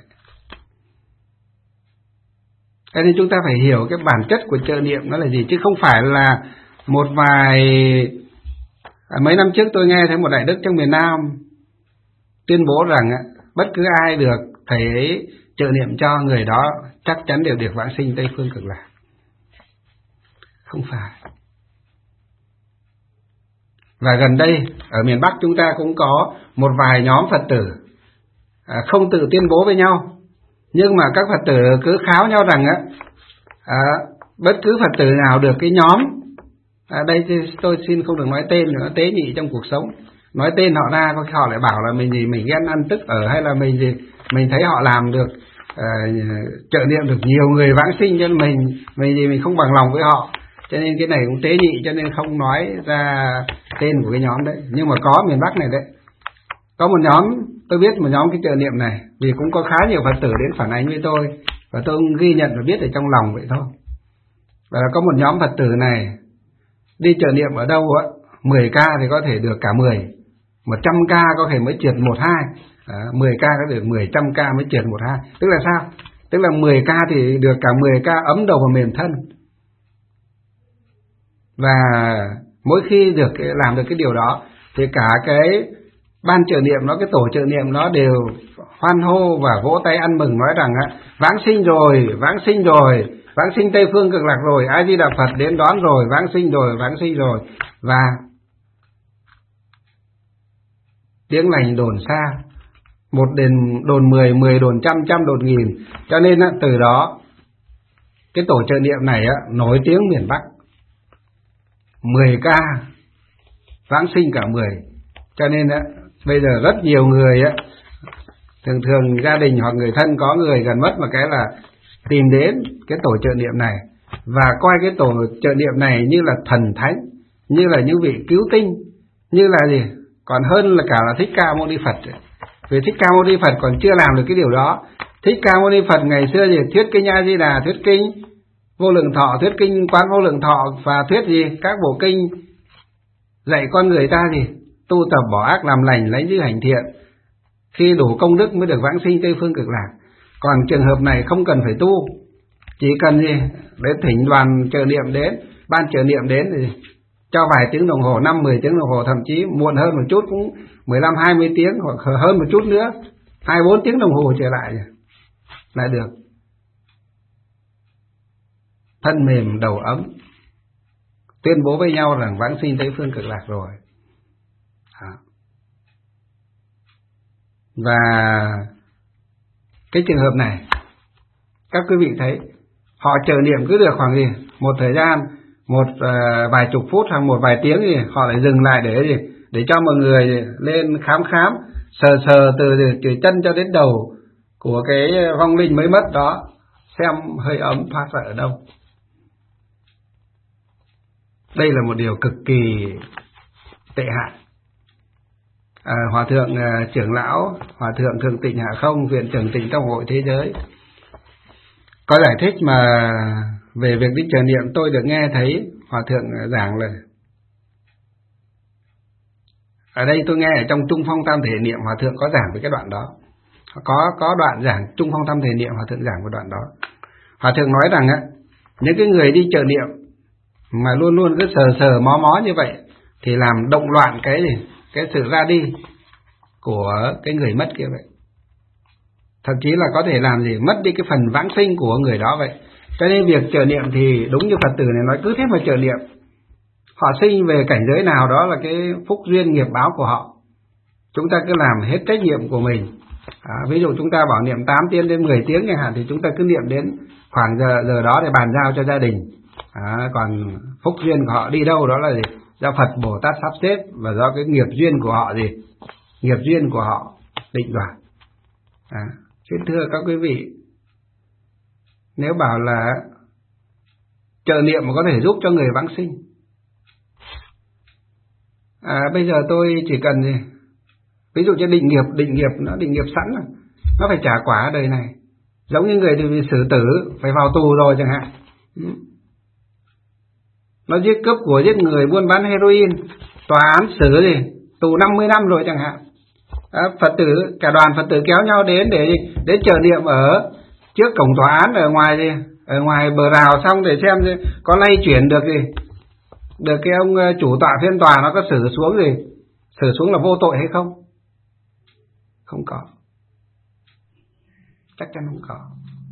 Thế nên chúng ta phải hiểu cái bản chất của trợ niệm nó là gì, chứ không phải là một vài à, mấy năm trước tôi nghe thấy một đại đức trong miền Nam tuyên bố rằng bất cứ ai được thầy ấy trợ niệm cho người đó chắc chắn đều được vãng sinh Tây Phương Cực Lạc. Không phải. Và gần đây ở miền Bắc chúng ta cũng có một vài nhóm Phật tử à, không tự tuyên bố với nhau, nhưng mà các Phật tử cứ kháo nhau rằng á à, bất cứ Phật tử nào được cái nhóm à, đây tôi xin không được nói tên nữa, tế nhị trong cuộc sống, nói tên họ ra có khi họ lại bảo là mình gì mình ghen ăn tức ở, hay là mình gì mình thấy họ làm được à, trợ niệm được nhiều người vãng sinh, cho nên mình mình gì mình không bằng lòng với họ, cho nên cái này cũng tế nhị, cho nên không nói ra tên của cái nhóm đấy. Nhưng mà có miền Bắc này đấy, có một nhóm, tôi biết một nhóm cái trợ niệm này, vì cũng có khá nhiều Phật tử đến phản ánh với tôi, và tôi cũng ghi nhận và biết ở trong lòng vậy thôi. Và có một nhóm Phật tử này đi trợ niệm ở đâu á, mười ca thì có thể được cả mười, một trăm ca có thể mới trượt một hai, à, mười ca có được mười, trăm ca mới trượt một hai. Tức là sao? Tức là mười ca thì được cả mười ca ấm đầu và mềm thân. Và mỗi khi được làm được cái điều đó thì cả cái ban trợ niệm nó, cái tổ trợ niệm nó đều hoan hô và vỗ tay ăn mừng, nói rằng á, vãng sinh rồi, vãng sinh rồi, vãng sinh Tây Phương Cực Lạc rồi, A Di Đà Phật đến đón rồi, vãng sinh rồi, vãng sinh rồi. Và tiếng lành đồn xa, một đền đồn mười, mười đồn trăm, trăm đồn nghìn. Cho nên á, từ đó cái tổ trợ niệm này á, nổi tiếng miền Bắc, mười ca vãng sinh cả mười. Cho nên á, bây giờ rất nhiều người á, thường thường gia đình hoặc người thân có người gần mất một cái là tìm đến cái tổ trợ niệm này và coi cái tổ trợ niệm này như là thần thánh, như là những vị cứu tinh, như là gì còn hơn là cả là Thích Ca Mâu Ni Phật. Vì Thích Ca Mâu Ni Phật còn chưa làm được cái điều đó. Thích Ca Mâu Ni Phật ngày xưa gì thuyết kinh A Di Đà, thuyết kinh Vô Lượng Thọ, thuyết kinh Quán Vô Lượng Thọ, và thuyết gì các bộ kinh dạy con người ta gì tu tập bỏ ác làm lành, lấy giữ hành thiện, khi đủ công đức mới được vãng sinh Tây Phương Cực Lạc. Còn trường hợp này không cần phải tu, Chỉ cần gì đến thỉnh đoàn trợ niệm đến, ban trợ niệm đến thì cho vài tiếng đồng hồ, năm mười tiếng đồng hồ, thậm chí muộn hơn một chút cũng mười lăm hai mươi tiếng hoặc hơn một chút nữa, hai bốn tiếng đồng hồ trở lại lại được. Thân mềm đầu ấm, tuyên bố với nhau rằng vãng sinh Tây Phương Cực Lạc rồi. À. Và cái trường hợp này các quý vị thấy họ trợ niệm cứ được khoảng gì một thời gian, một uh, vài chục phút hoặc một vài tiếng gì họ lại dừng lại để gì để cho mọi người lên khám khám sờ sờ từ, từ chân cho đến đầu của cái vong linh mới mất đó, xem hơi ấm thoát ra ở đâu. Đây là một điều cực kỳ tệ hại. À, Hòa thượng uh, trưởng lão Hòa thượng Thượng Tịnh Hạ Không, viện trưởng Tịnh Tông Hội Thế Giới có giải thích mà về việc đi trợ niệm. Tôi được nghe thấy Hòa thượng giảng là ở đây, tôi nghe ở trong Trung Phong Tam Thể Niệm Hòa thượng có giảng về cái đoạn đó, có có đoạn giảng Trung Phong Tam Thể Niệm Hòa thượng giảng về đoạn đó. Hòa thượng nói rằng á, những cái người đi trợ niệm mà luôn luôn cứ sờ sờ mó mó như vậy thì làm động loạn cái gì cái sự ra đi của cái người mất kia vậy, thậm chí là có thể làm gì mất đi cái phần vãng sinh của người đó vậy. Cho nên việc trợ niệm thì đúng như Phật tử này nói, cứ thế mà trợ niệm. Họ sinh về cảnh giới nào đó là cái phúc duyên nghiệp báo của họ, chúng ta cứ làm hết trách nhiệm của mình. À, ví dụ chúng ta bảo niệm tám tiếng đến mười tiếng chẳng hạn, thì chúng ta cứ niệm đến khoảng giờ giờ đó để bàn giao cho gia đình. À, còn phúc duyên của họ đi đâu đó là gì do Phật Bồ Tát sắp xếp, và do cái nghiệp duyên của họ gì nghiệp duyên của họ định đoạt. À, xin thưa các quý vị, nếu bảo là trợ niệm mà có thể giúp cho người vãng sinh, à, bây giờ tôi chỉ cần gì ví dụ như định nghiệp định nghiệp nó định nghiệp sẵn rồi, nó phải trả quả đời này, giống như người bị xử tử phải vào tù rồi chẳng hạn. Nó giết cướp của, giết người, buôn bán heroin, tòa án xử gì tù năm mươi năm rồi chẳng hạn. À, Phật tử cả đoàn Phật tử kéo nhau đến để đến trợ niệm ở trước cổng tòa án, ở ngoài gì ở ngoài bờ rào, xong để xem gì, có lay chuyển được gì được cái ông chủ tọa phiên tòa nó có xử xuống gì xử xuống là vô tội hay không? Không có, chắc chắn không có.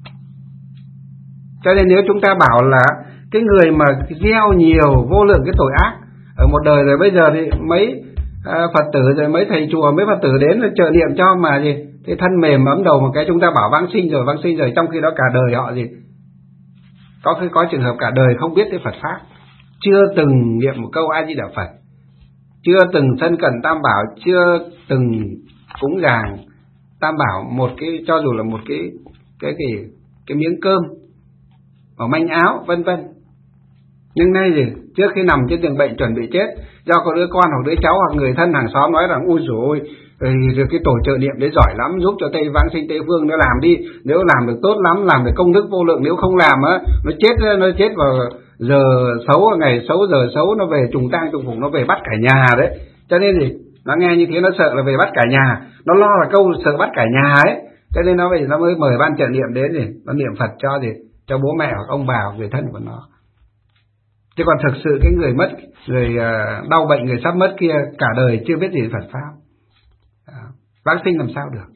Cho nên nếu chúng ta bảo là cái người mà gieo nhiều vô lượng cái tội ác ở một đời rồi, bây giờ thì mấy à, Phật tử rồi mấy thầy chùa mấy Phật tử đến là trợ niệm cho mà gì cái thân mềm ấm đầu một cái, chúng ta bảo vãng sinh rồi vãng sinh rồi, trong khi đó cả đời họ gì có khi có trường hợp cả đời không biết cái Phật pháp, chưa từng niệm một câu A Di Đà Phật, chưa từng thân cận Tam Bảo, chưa từng cúng dường Tam Bảo một cái, cho dù là một cái cái cái cái miếng cơm, ở manh áo vân vân. Nhưng nay gì trước khi nằm trên giường bệnh chuẩn bị chết, do có đứa con hoặc đứa cháu hoặc người thân hàng xóm nói rằng ui dồi ôi, rồi cái tổ trợ niệm đấy giỏi lắm, giúp cho Tây vãng sinh Tây Phương, nó làm đi, nếu làm được tốt lắm, làm được công đức vô lượng, nếu không làm á nó chết nó chết vào giờ xấu, ngày xấu giờ xấu, nó về trùng tang trùng phùng, nó về bắt cả nhà đấy. Cho nên gì nó nghe như thế nó sợ là về bắt cả nhà, nó lo là câu sợ bắt cả nhà ấy, cho nên nó về nó mới mời ban trợ niệm đến gì nó niệm Phật cho gì cho bố mẹ hoặc ông bà hoặc người thân của nó. Chứ còn thực sự cái người mất, người đau bệnh, người sắp mất kia cả đời chưa biết gì Phật pháp, vãng sinh làm sao được.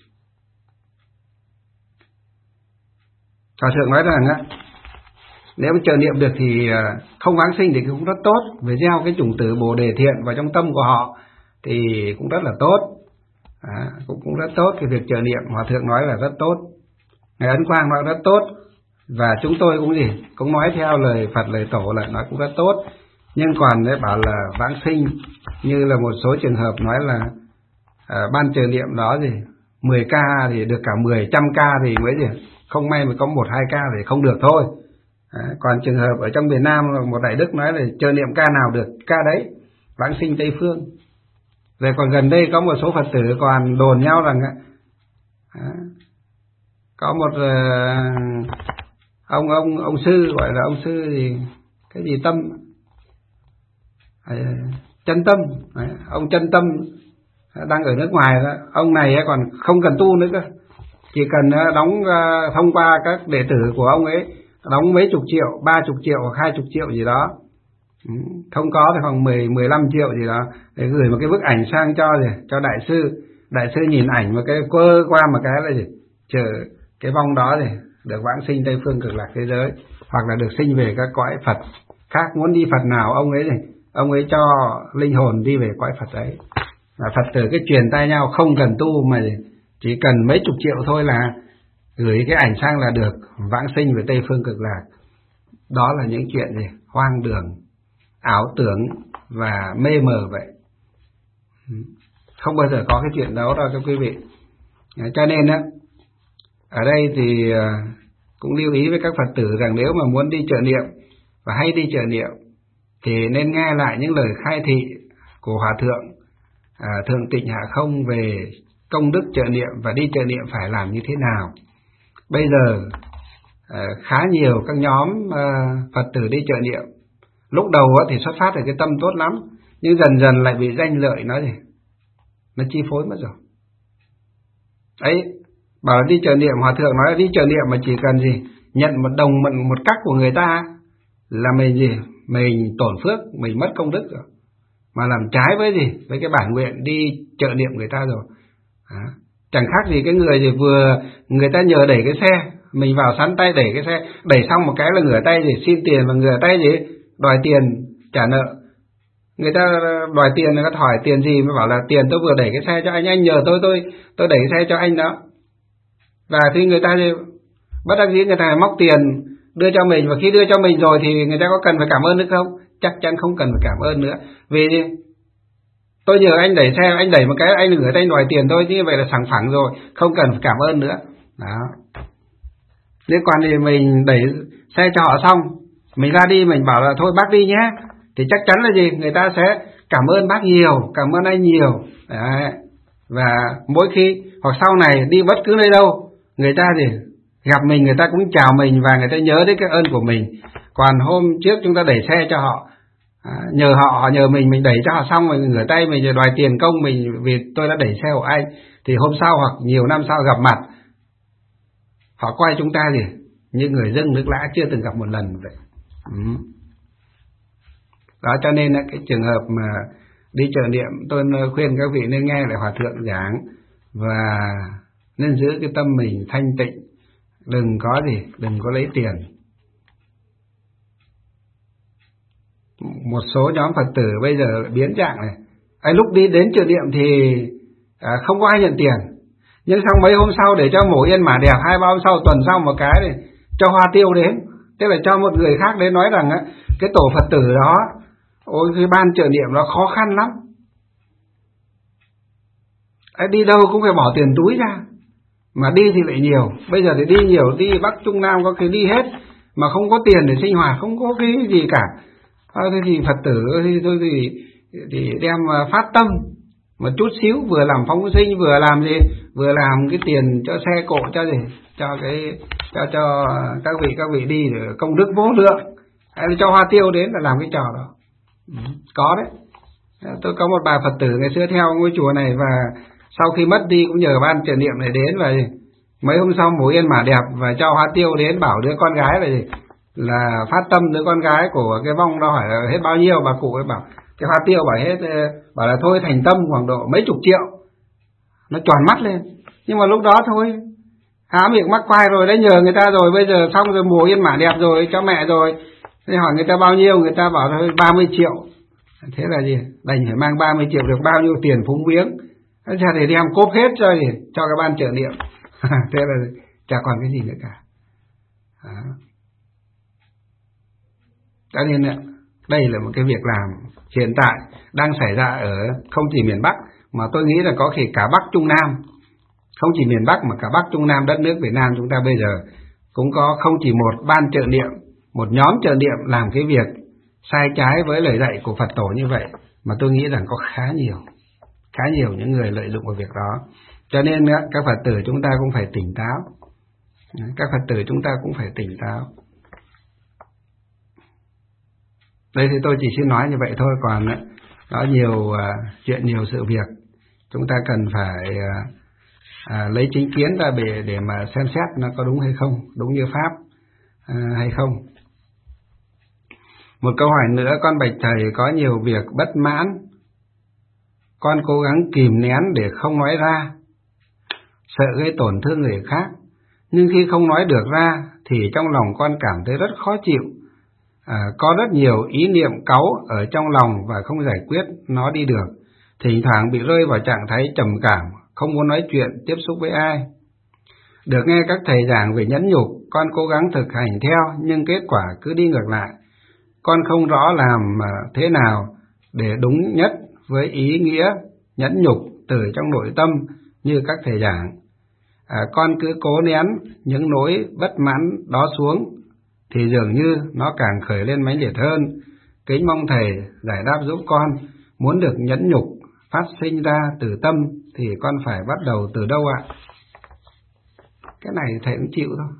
Hòa thượng nói rằng á, nếu mà trợ niệm được thì không vãng sinh thì cũng rất tốt, về gieo cái chủng tử Bồ Đề thiện vào trong tâm của họ thì cũng rất là tốt. À, cũng cũng rất tốt, cái việc trợ niệm Hòa thượng nói là rất tốt, Ngài Ấn Quang nói rất tốt, và chúng tôi cũng gì cũng nói theo lời Phật lời Tổ là nói cũng rất tốt. Nhưng còn đấy bảo là vãng sinh, như là một số trường hợp nói là à, ban trợ niệm đó gì mười ca thì được cả mười, trăm ca thì mới gì không may mà có một hai ca thì không được thôi. À, còn trường hợp ở trong miền Nam một đại đức nói là trợ niệm ca nào được ca đấy, vãng sinh Tây Phương. Rồi còn gần đây có một số Phật tử còn đồn nhau rằng à, có một uh, ông ông ông sư, gọi là ông sư gì cái gì tâm à, chân tâm, à, ông chân tâm đang ở nước ngoài đó. Ông này còn không cần tu nữa cơ, chỉ cần đóng thông qua các đệ tử của ông ấy đóng mấy chục triệu, ba chục triệu hoặc hai chục triệu gì đó, không có thì khoảng mười, mười lăm triệu gì đó, để gửi một cái bức ảnh sang cho gì, cho đại sư. Đại sư nhìn ảnh một cái quơ qua một cái là gì, chờ cái vong đó thì được vãng sinh Tây Phương Cực Lạc thế giới, hoặc là được sinh về các cõi Phật khác. Muốn đi Phật nào ông ấy thì ông ấy cho linh hồn đi về cõi Phật ấy. Và Phật tử cái truyền tay nhau, không cần tu mà chỉ cần mấy chục triệu thôi là gửi cái ảnh sang là được vãng sinh về Tây Phương Cực Lạc. Đó là những chuyện gì hoang đường, ảo tưởng và mê mờ vậy. Không bao giờ có cái chuyện đó đâu cho quý vị. Cho nên á, ở đây thì cũng lưu ý với các Phật tử rằng nếu mà muốn đi trợ niệm và hay đi trợ niệm thì nên nghe lại những lời khai thị của Hòa Thượng à, Thượng Tịnh Hạ Không về công đức trợ niệm và đi trợ niệm phải làm như thế nào. Bây giờ à, khá nhiều các nhóm à, Phật tử đi trợ niệm, lúc đầu á, thì xuất phát từ cái tâm tốt lắm, nhưng dần dần lại bị danh lợi nó gì nó chi phối mất rồi. Ấy, bảo là đi trợ niệm, Hòa Thượng nói là đi trợ niệm mà chỉ cần gì nhận một đồng một, một cắc của người ta là mình gì mình tổn phước, mình mất công đức rồi, mà làm trái với gì với cái bản nguyện đi trợ niệm người ta rồi. À, chẳng khác gì cái người gì vừa người ta nhờ đẩy cái xe, mình vào sắn tay đẩy cái xe, đẩy xong một cái là ngửa tay gì xin tiền, và ngửa tay gì đòi tiền trả nợ. Người ta đòi tiền, người ta hỏi tiền gì, mới bảo là tiền tôi vừa đẩy cái xe cho anh, anh nhờ tôi tôi tôi đẩy xe cho anh đó. Và khi người ta thì bất đắc dĩ người ta móc tiền đưa cho mình, và khi đưa cho mình rồi thì người ta có cần phải cảm ơn nữa không? Chắc chắn không cần phải cảm ơn nữa. Vì tôi nhờ anh đẩy xe, anh đẩy một cái anh ngửa tay đòi tiền tôi, như vậy là sảng phẳng rồi, không cần phải cảm ơn nữa. Đó. Liên quan thì mình đẩy xe cho họ xong, mình ra đi mình bảo là thôi bác đi nhé, thì chắc chắn là gì người ta sẽ cảm ơn bác nhiều, cảm ơn anh nhiều. Đấy. Và mỗi khi hoặc sau này đi bất cứ nơi đâu, người ta thì gặp mình người ta cũng chào mình và người ta nhớ đến cái ơn của mình. Còn hôm trước chúng ta đẩy xe cho họ, à, nhờ họ, họ nhờ mình, mình đẩy cho họ xong rồi ngửa tay mình đòi tiền công mình vì tôi đã đẩy xe của anh, thì hôm sau hoặc nhiều năm sau gặp mặt, họ quay chúng ta gì như người dâng nước lã chưa từng gặp một lần vậy. Ừ. Đó, cho nên cái trường hợp mà đi trợ niệm, tôi khuyên các vị nên nghe lại Hòa Thượng giảng và nên giữ cái tâm mình thanh tịnh, đừng có gì, đừng có lấy tiền. Một số nhóm Phật tử bây giờ biến dạng này, ấy lúc đi đến trợ niệm thì à, không có ai nhận tiền, nhưng xong mấy hôm sau để cho mổ yên mả đẹp, hai ba hôm sau, tuần sau một cái này cho hoa tiêu đến, tức là cho một người khác đến nói rằng á, cái tổ Phật tử đó, ôi cái ban trợ niệm nó khó khăn lắm, ấy, đi đâu cũng phải bỏ tiền túi ra, mà đi thì lại nhiều. Bây giờ thì đi nhiều, đi Bắc Trung Nam có cái đi hết, mà không có tiền để sinh hoạt, không có cái gì cả. À, thế thì Phật tử thì tôi thì, thì đem phát tâm một chút xíu, vừa làm phóng sinh, vừa làm gì, vừa làm cái tiền cho xe cộ, cho gì, cho cái cho cho các vị các vị đi để công đức vô lượng, hay là cho hoa tiêu đến là làm cái trò đó. Ừ, có đấy. Tôi có một bà Phật tử ngày xưa theo ngôi chùa này, và sau khi mất đi cũng nhờ ban trợ niệm này đến, và mấy hôm sau mổ yên mả đẹp và cho hoa tiêu đến, bảo đứa con gái là gì, là phát tâm đứa con gái của cái vong đó hỏi là hết bao nhiêu, bà cụ ấy bảo cái hoa tiêu bảo hết, bảo là thôi thành tâm khoảng độ mấy chục triệu. Nó tròn mắt lên, nhưng mà lúc đó thôi há miệng mắc quai rồi đấy, nhờ người ta rồi, bây giờ xong rồi mổ yên mả đẹp rồi cho mẹ rồi, thế hỏi người ta bao nhiêu, người ta bảo thôi ba mươi triệu. Thế là gì, đành phải mang ba mươi triệu, được bao nhiêu tiền phúng viếng, thế thì đem cốp hết cho gì, cho cái ban trợ niệm. Thế là chả còn cái gì nữa cả. Đó. Cho nên đây là một cái việc làm hiện tại đang xảy ra ở không chỉ miền Bắc, mà tôi nghĩ là có thể cả Bắc Trung Nam. Không chỉ miền Bắc mà cả Bắc Trung Nam đất nước Việt Nam chúng ta bây giờ cũng có không chỉ một ban trợ niệm, một nhóm trợ niệm làm cái việc sai trái với lời dạy của Phật tổ như vậy, mà tôi nghĩ rằng có khá nhiều, khá nhiều những người lợi dụng vào việc đó. Cho nên các Phật tử chúng ta cũng phải tỉnh táo, các Phật tử chúng ta cũng phải tỉnh táo. Đây thì tôi chỉ xin nói như vậy thôi, còn đó nhiều uh, chuyện, nhiều sự việc chúng ta cần phải uh, uh, lấy chính kiến ra để để mà xem xét nó có đúng hay không, đúng như pháp. à, hay không. Một câu hỏi nữa, con bạch thầy có nhiều việc bất mãn, con cố gắng kìm nén để không nói ra, sợ gây tổn thương người khác, nhưng khi không nói được ra thì trong lòng con cảm thấy rất khó chịu, à, có rất nhiều ý niệm cáu ở trong lòng và không giải quyết nó đi được, thỉnh thoảng bị rơi vào trạng thái trầm cảm, không muốn nói chuyện, tiếp xúc với ai. Được nghe các thầy giảng về nhẫn nhục, con cố gắng thực hành theo nhưng kết quả cứ đi ngược lại. Con không rõ làm thế nào để đúng nhất với ý nghĩa nhẫn nhục từ trong nội tâm như các thầy giảng. À, con cứ cố nén những nỗi bất mãn đó xuống thì dường như nó càng khởi lên mãnh liệt hơn. Kính mong thầy giải đáp giúp con. Muốn được nhẫn nhục phát sinh ra từ tâm thì con phải bắt đầu từ đâu ạ? Cái này thầy cũng chịu thôi.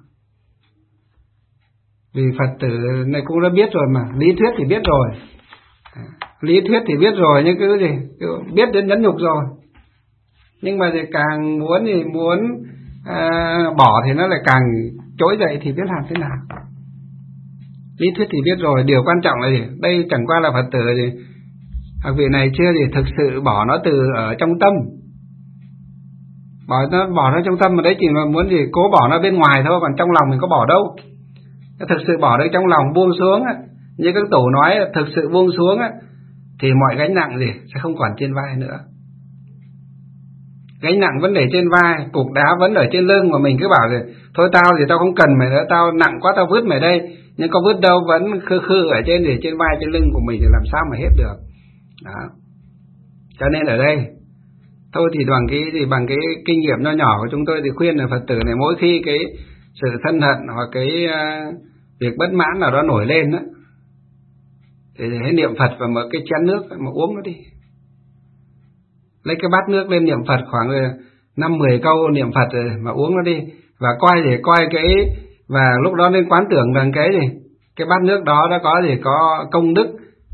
Vì Phật tử này cũng đã biết rồi mà, lý thuyết thì biết rồi. Lý thuyết thì biết rồi nhưng cái gì? Biết đến nhẫn nhục rồi. Nhưng mà thì càng muốn thì muốn à, bỏ thì nó lại càng trỗi dậy thì biết làm thế nào. Lý thuyết thì biết rồi, điều quan trọng là gì? Đây chẳng qua là Phật tử gì? Hoặc vị này chưa thì thực sự bỏ nó từ ở trong tâm. Bỏ nó bỏ nó trong tâm mà đấy chỉ là muốn gì? Cố bỏ nó bên ngoài thôi, còn trong lòng mình có bỏ đâu. Thực sự bỏ được trong lòng, buông xuống á, như các tổ nói, thực sự buông xuống á, thì mọi gánh nặng gì sẽ không còn trên vai nữa. Gánh nặng vẫn để trên vai, cục đá vẫn ở trên lưng, mà mình cứ bảo rồi thôi tao thì tao không cần mày nữa, tao nặng quá tao vứt mày đây, nhưng có vứt đâu vẫn khư khư ở trên để trên vai trên lưng của mình thì làm sao mà hết được. Đó. Cho nên ở đây thôi thì bằng cái thì bằng cái kinh nghiệm nho nhỏ của chúng tôi thì khuyên là Phật tử này mỗi khi cái sự sân hận hoặc cái uh, việc bất mãn nào đó nổi lên đó, thì hãy niệm Phật và mở cái chén nước mà uống nó đi. Lấy cái bát nước lên niệm Phật khoảng năm mười câu niệm Phật rồi mà uống nó đi, và coi để coi cái, và lúc đó nên quán tưởng rằng cái gì cái bát nước đó đã có gì có công đức,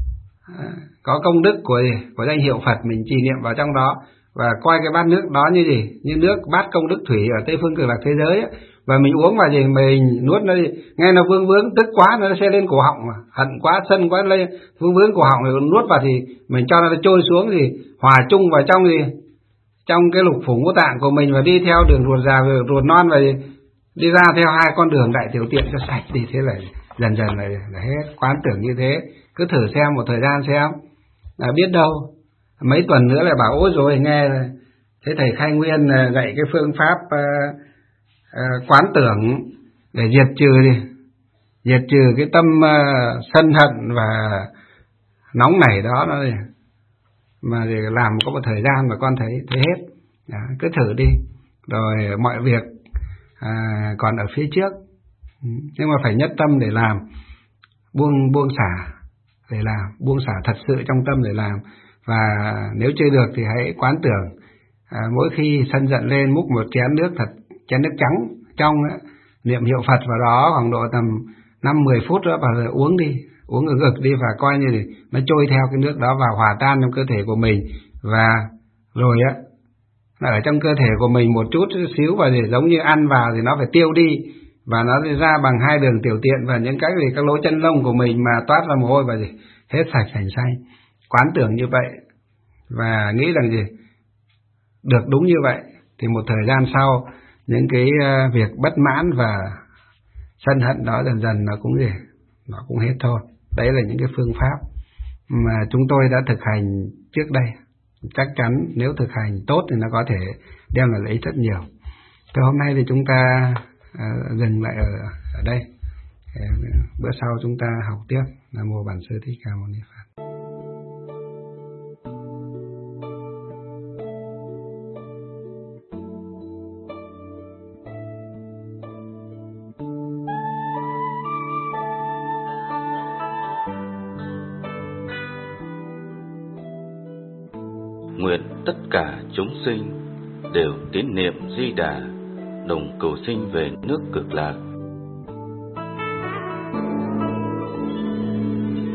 có công đức của gì của danh hiệu Phật mình trì niệm vào trong đó, và coi cái bát nước đó như gì như nước bát công đức thủy ở Tây Phương Cực Lạc thế giới ấy. Và mình uống vào gì mình nuốt nó đi, nghe nó vương vướng tức quá nó sẽ lên cổ họng, mà hận quá sân quá lên vương vướng cổ họng rồi nuốt vào thì mình cho nó trôi xuống thì hòa chung vào trong gì trong cái lục phủ ngũ tạng của mình, và đi theo đường ruột già và ruột non, và đi ra theo hai con đường đại tiểu tiện cho sạch đi. Thế là dần dần là, là hết. Quán tưởng như thế, cứ thử xem một thời gian xem, là biết đâu mấy tuần nữa lại bảo ôi rồi nghe thế thầy Khai Nguyên dạy cái phương pháp uh, uh, quán tưởng để diệt trừ đi diệt trừ cái tâm uh, sân hận và nóng nảy đó, nó mà để làm có một thời gian mà con thấy thấy hết. Đó, cứ thử đi, rồi mọi việc à, còn ở phía trước, nhưng mà phải nhất tâm để làm, buông buông xả để làm, buông xả thật sự trong tâm để làm. Và nếu chưa được thì hãy quán tưởng, à, mỗi khi sân giận lên múc một chén nước thật, chén nước trắng trong ấy, niệm hiệu Phật vào đó khoảng độ tầm năm mười phút đó, và rồi uống đi, uống ở gực đi, và coi như thì nó trôi theo cái nước đó vào hòa tan trong cơ thể của mình. Và rồi á, ở trong cơ thể của mình một chút xíu, và thì giống như ăn vào thì nó phải tiêu đi, và nó ra bằng hai đường tiểu tiện và những cái gì các lỗ chân lông của mình mà toát ra mồ hôi, và gì hết sạch sành xanh. Quán tưởng như vậy và nghĩ rằng gì được đúng như vậy thì một thời gian sau những cái việc bất mãn và sân hận đó dần dần nó cũng gì nó cũng hết thôi. Đấy là những cái phương pháp mà chúng tôi đã thực hành trước đây. Chắc chắn nếu thực hành tốt thì nó có thể đem lại lợi ích rất nhiều. Từ hôm nay thì chúng ta uh, dừng lại ở, ở đây. Bữa sau chúng ta học tiếp. Nam mô Bản Sư Thích Ca Mâu Ni Phật. Nguyện tất cả chúng sinh đều tín niệm Di Đà, đồng cầu sinh về nước Cực Lạc.